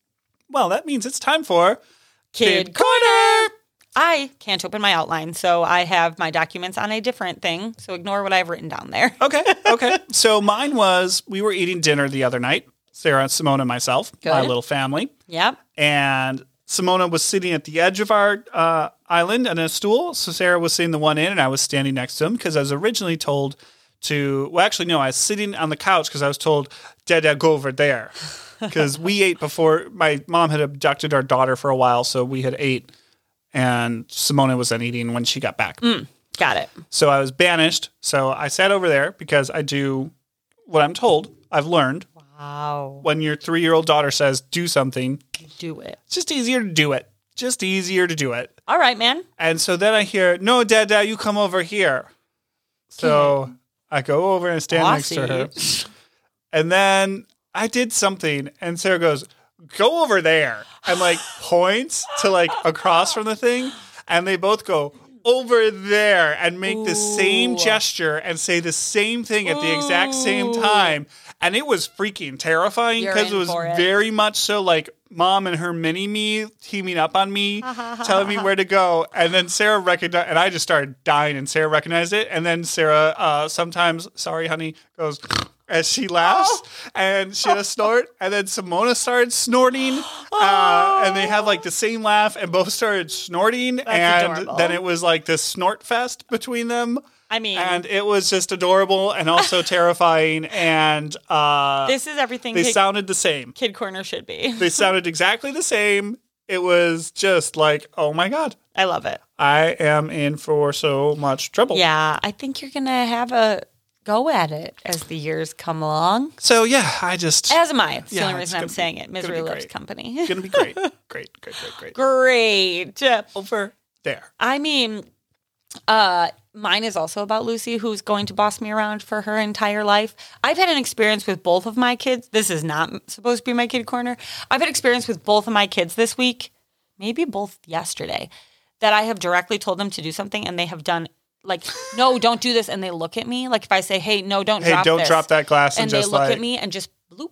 well, that means it's time for Kid Corner. I can't open my outline, so I have my documents on a different thing. So ignore what I've written down there. Okay, okay. So mine was, we were eating dinner the other night, Sarah, Simona, and myself, my Good. little family. Yep. And Simona was sitting at the edge of our uh, island on a stool. So Sarah was sitting the one in, and I was standing next to him because I was originally told to, well, actually, no, I was sitting on the couch because I was told, Dada, go over there. Because we ate before, my mom had abducted our daughter for a while, so we had ate, and Simona was then eating when she got back. Got it. So I was banished. So I sat over there because I do what I'm told. I've learned Wow. when your three-year-old daughter says, do something, Do it. it's just easier to do it. Just easier to do it. All right, man. And so then I hear, no, Dad, Dad, you come over here. So I go over and stand next to her. And then I did something, and Sarah goes, go over there. And like points to like across from the thing. And they both go, over there, and make the same Ooh. gesture and say the same thing at the exact same Ooh. time. And it was freaking terrifying You're because it in was for it. very much so like mom and her mini me teaming up on me, telling me where to go. And then Sarah recognized, and I just started dying, and Sarah recognized it. And then Sarah uh, sometimes, sorry, honey, goes as she laughs, Oh. and she had a snort. And then Simona started snorting, uh, and they have like the same laugh, and both started snorting. and adorable. then it was like this snort fest between them. I mean, And it was just adorable and also terrifying. And uh, this is everything they Kid, sounded the same. Kid Corner should be. They sounded exactly the same. It was just like, oh my God, I love it. I am in for so much trouble. Yeah, I think you're going to have a go at it as the years come along. So yeah, I just, As am I. It's Yeah, the only it's reason I'm gonna be- saying it. gonna Misery be loves great. company. it's going to be great. Great, great, great, great. Great. Over there. I mean, uh, mine is also about Lucy, who's going to boss me around for her entire life. I've had an experience with both of my kids. This is not supposed to be my kid corner. I've had experience with both of my kids this week, maybe both yesterday, that I have directly told them to do something, and they have done like, no, don't do this. And they look at me like if I say, hey, no, don't Hey, drop don't this. drop that glass and, And they just look like, at me and just bloop.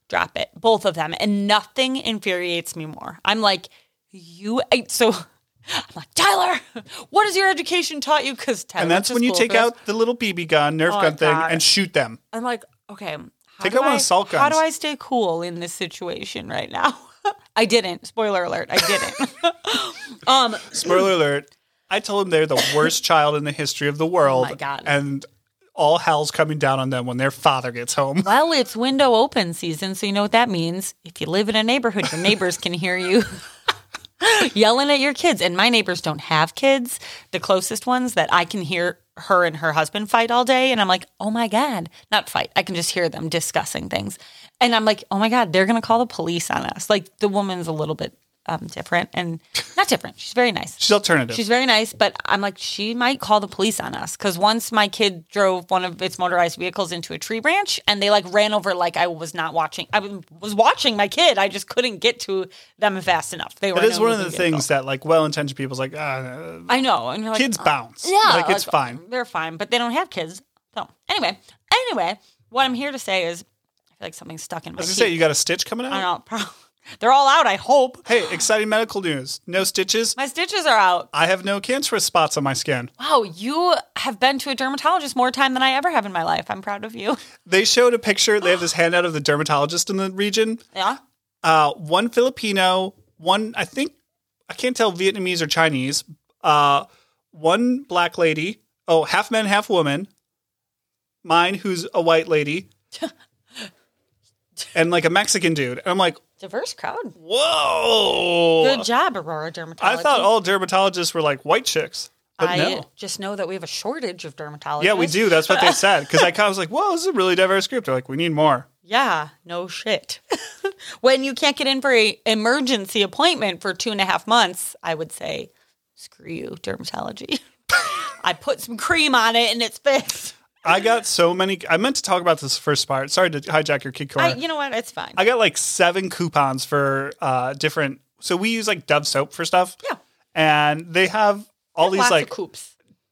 drop it, both of them. And nothing infuriates me more. I'm like, you, I, so I'm like, Tyler, what has your education taught you? Because And that's when you take out the little B B gun, Nerf Oh, gun thing, God. and shoot them. I'm like, okay, how Take do out one I, of the assault How do guns. I stay cool in this situation right now? I didn't. Spoiler alert, I didn't. um, Spoiler alert. I told him they're the worst child in the history of the world. Oh my God. And all hell's coming down on them when their father gets home. Well, it's window open season, so you know what that means. If you live in a neighborhood, your neighbors can hear you yelling at your kids. And my neighbors don't have kids, the closest ones that I can hear her and her husband fight all day. And I'm like, oh my God, not fight. I can just hear them discussing things. And I'm like, oh my God, they're going to call the police on us. Like the woman's a little bit um, different and not different. She's very nice. She's alternative. She's very nice, but I'm like, she might call the police on us. Because once my kid drove one of its motorized vehicles into a tree branch and they like ran over like I was not watching. I was watching my kid. I just couldn't get to them fast enough. They were That is in a one of the moving things vehicle. that like well-intentioned people's like, ah, I know. And you're like, kids uh, bounce. Yeah. Like, it's like, fine. They're fine, but they don't have kids. So anyway, anyway, what I'm here to say is I feel like something's stuck in my I was teeth. going to say, you got a stitch coming out? I don't know. Probably. They're all out, I hope. Hey, exciting medical news. No stitches. My stitches are out. I have no cancerous spots on my skin. Wow, you have been to a dermatologist more time than I ever have in my life. I'm proud of you. They showed a picture. They have this handout of the dermatologist in the region. Yeah? Uh, one Filipino, one, I think, I can't tell Vietnamese or Chinese. Uh, one black lady. Oh, half man, half woman. Mine, who's a white lady. And like a Mexican dude. And I'm like, Diverse crowd. whoa. Good job, Aurora Dermatology. I thought all dermatologists were like white chicks. But I no. just know that we have a shortage of dermatologists. Yeah, we do. That's what they said. Because I kind of was like, whoa, this is a really diverse group. They're like, we need more. Yeah, no shit. When you can't get in for a emergency appointment for two and a half months, I would say, screw you, dermatology. I put some cream on it and it's fixed. I got so many. I meant to talk about this first part. Sorry to hijack your kid corner. I, you know what? It's fine. I got like seven coupons for uh, different. So we use like Dove soap for stuff. Yeah. And they have all these Lots like of coops.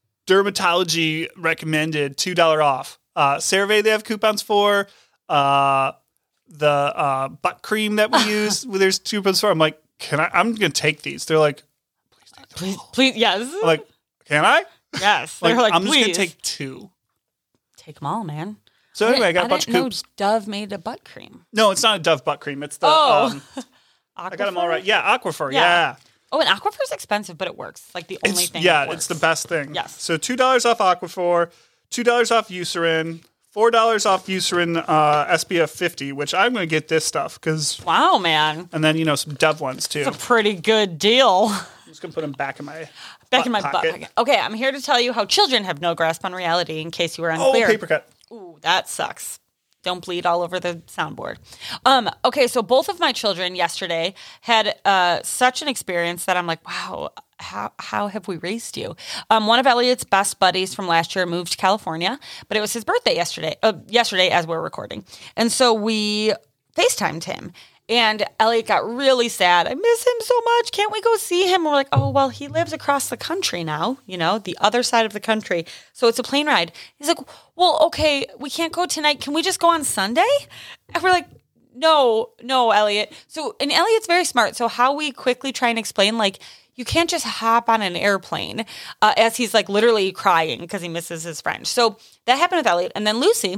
dermatology recommended two dollars off. Uh, CeraVe they have coupons for. Uh, the uh, butt cream that we use, there's coupons for. I'm like, can I? I'm going to take these. They're like, please take them Please, all. please, yes. I'm like, can I? Yes. Like, They're like, I'm just going please. to take two. Take them all, man. So anyway, I got a bunch of didn't know coops. Dove made a butt cream. No, it's not a Dove butt cream. It's the. Oh. Um, I got them all right. Yeah, Aquifer. Yeah. Yeah. Oh, and Aquifer's expensive, but it works. Like the only It's, thing. yeah, that it's the works. best thing. Yes. So two dollars off Aquifer, two dollars off Eucerin, four dollars off Eucerin uh, S P F fifty, which I'm going to get this stuff because, Wow, man. and then you know some Dove ones too. It's a pretty good deal. I'm just going to put them back in my Back butt in my pocket. butt pocket. Okay, I'm here to tell you how children have no grasp on reality in case you were Oh, unclear. paper cut. Ooh, that sucks. Don't bleed all over the soundboard. Um, okay, so both of my children yesterday had uh, such an experience that I'm like, wow, how how have we raised you? Um, one of Elliot's best buddies from last year moved to California, but it was his birthday yesterday. Uh, yesterday, as we're recording, and so we FaceTimed him. And Elliot got really sad. I miss him so much. Can't we go see him? And we're like, oh, well, he lives across the country now, you know, the other side of the country. So it's a plane ride. He's like, well, okay, we can't go tonight. Can we just go on Sunday? And we're like, no, no, Elliot. So, and Elliot's very smart. So how we quickly try and explain, like, you can't just hop on an airplane uh, as he's like literally crying because he misses his friend. So that happened with Elliot. And then Lucy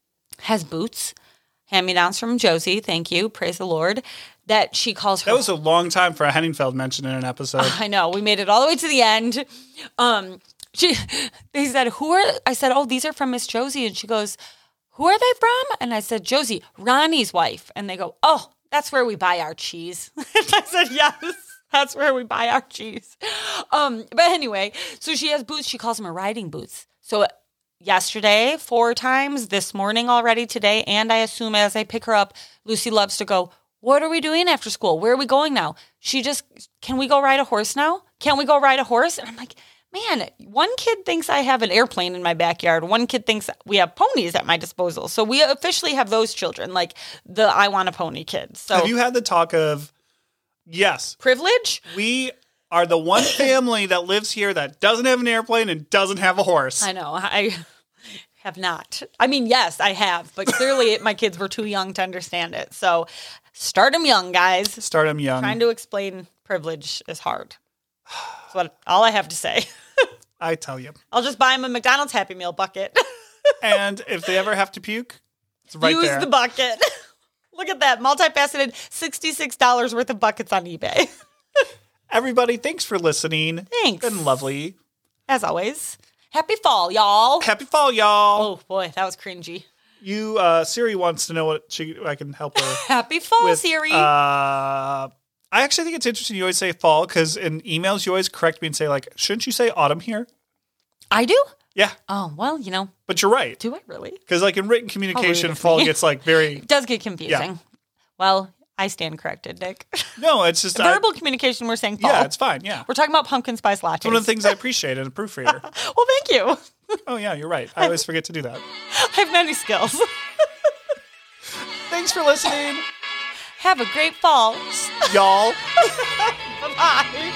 has boots. Hand-me-downs from Josie, thank you, praise the Lord, that she calls her. That was a long time for a Henningfeld mention in an episode. I know, we made it all the way to the end. Um, she, they said, who are, I said, oh, these are from Miss Josie. And she goes, who are they from? And I said, Josie, Ronnie's wife. And they go, oh, that's where we buy our cheese. And I said, yes. That's where we buy our cheese. Um, but anyway, so she has boots. She calls them her riding boots. So yesterday, four times, this morning already, today, and I assume as I pick her up, Lucy loves to go, what are we doing after school? Where are we going now? She just, can we go ride a horse now? Can't we go ride a horse? And I'm like, man, one kid thinks I have an airplane in my backyard. One kid thinks we have ponies at my disposal. So we officially have those children, like the I want a pony kids. So Have you had the talk of, yes, privilege? we are the one family that lives here that doesn't have an airplane and doesn't have a horse. I know. I have not. I mean, yes, I have, but clearly my kids were too young to understand it. So start them young, guys. Start them young. Trying to explain privilege is hard. That's what all I have to say. I tell you. I'll just buy them a McDonald's Happy Meal bucket. And if they ever have to puke, it's right Use there. the bucket. Look at that. Multifaceted sixty-six dollars worth of buckets on eBay. Everybody, thanks for listening. Thanks. Been lovely. As always. Happy fall, y'all. Happy fall, y'all. Oh, boy, that was cringy. You, uh, Siri wants to know what she, I can help her Happy fall, with. Siri. Uh, I actually think it's interesting you always say fall because in emails you always correct me and say, like, shouldn't you say autumn here? I do? Yeah. Oh, well, you know. But you're right. Do I really? Because, like, in written communication, of fall me. gets, like, very... It does get confusing. Yeah. Well, I stand corrected, Nick. No, it's just... I- Verbal communication, we're saying fall. Yeah, it's fine, yeah. We're talking about pumpkin spice lattes. It's one of the things I appreciate in a proofreader. Well, thank you. Oh, yeah, you're right. I always forget to do that. I have many skills. Thanks for listening, Have a great fall. y'all. Bye-bye.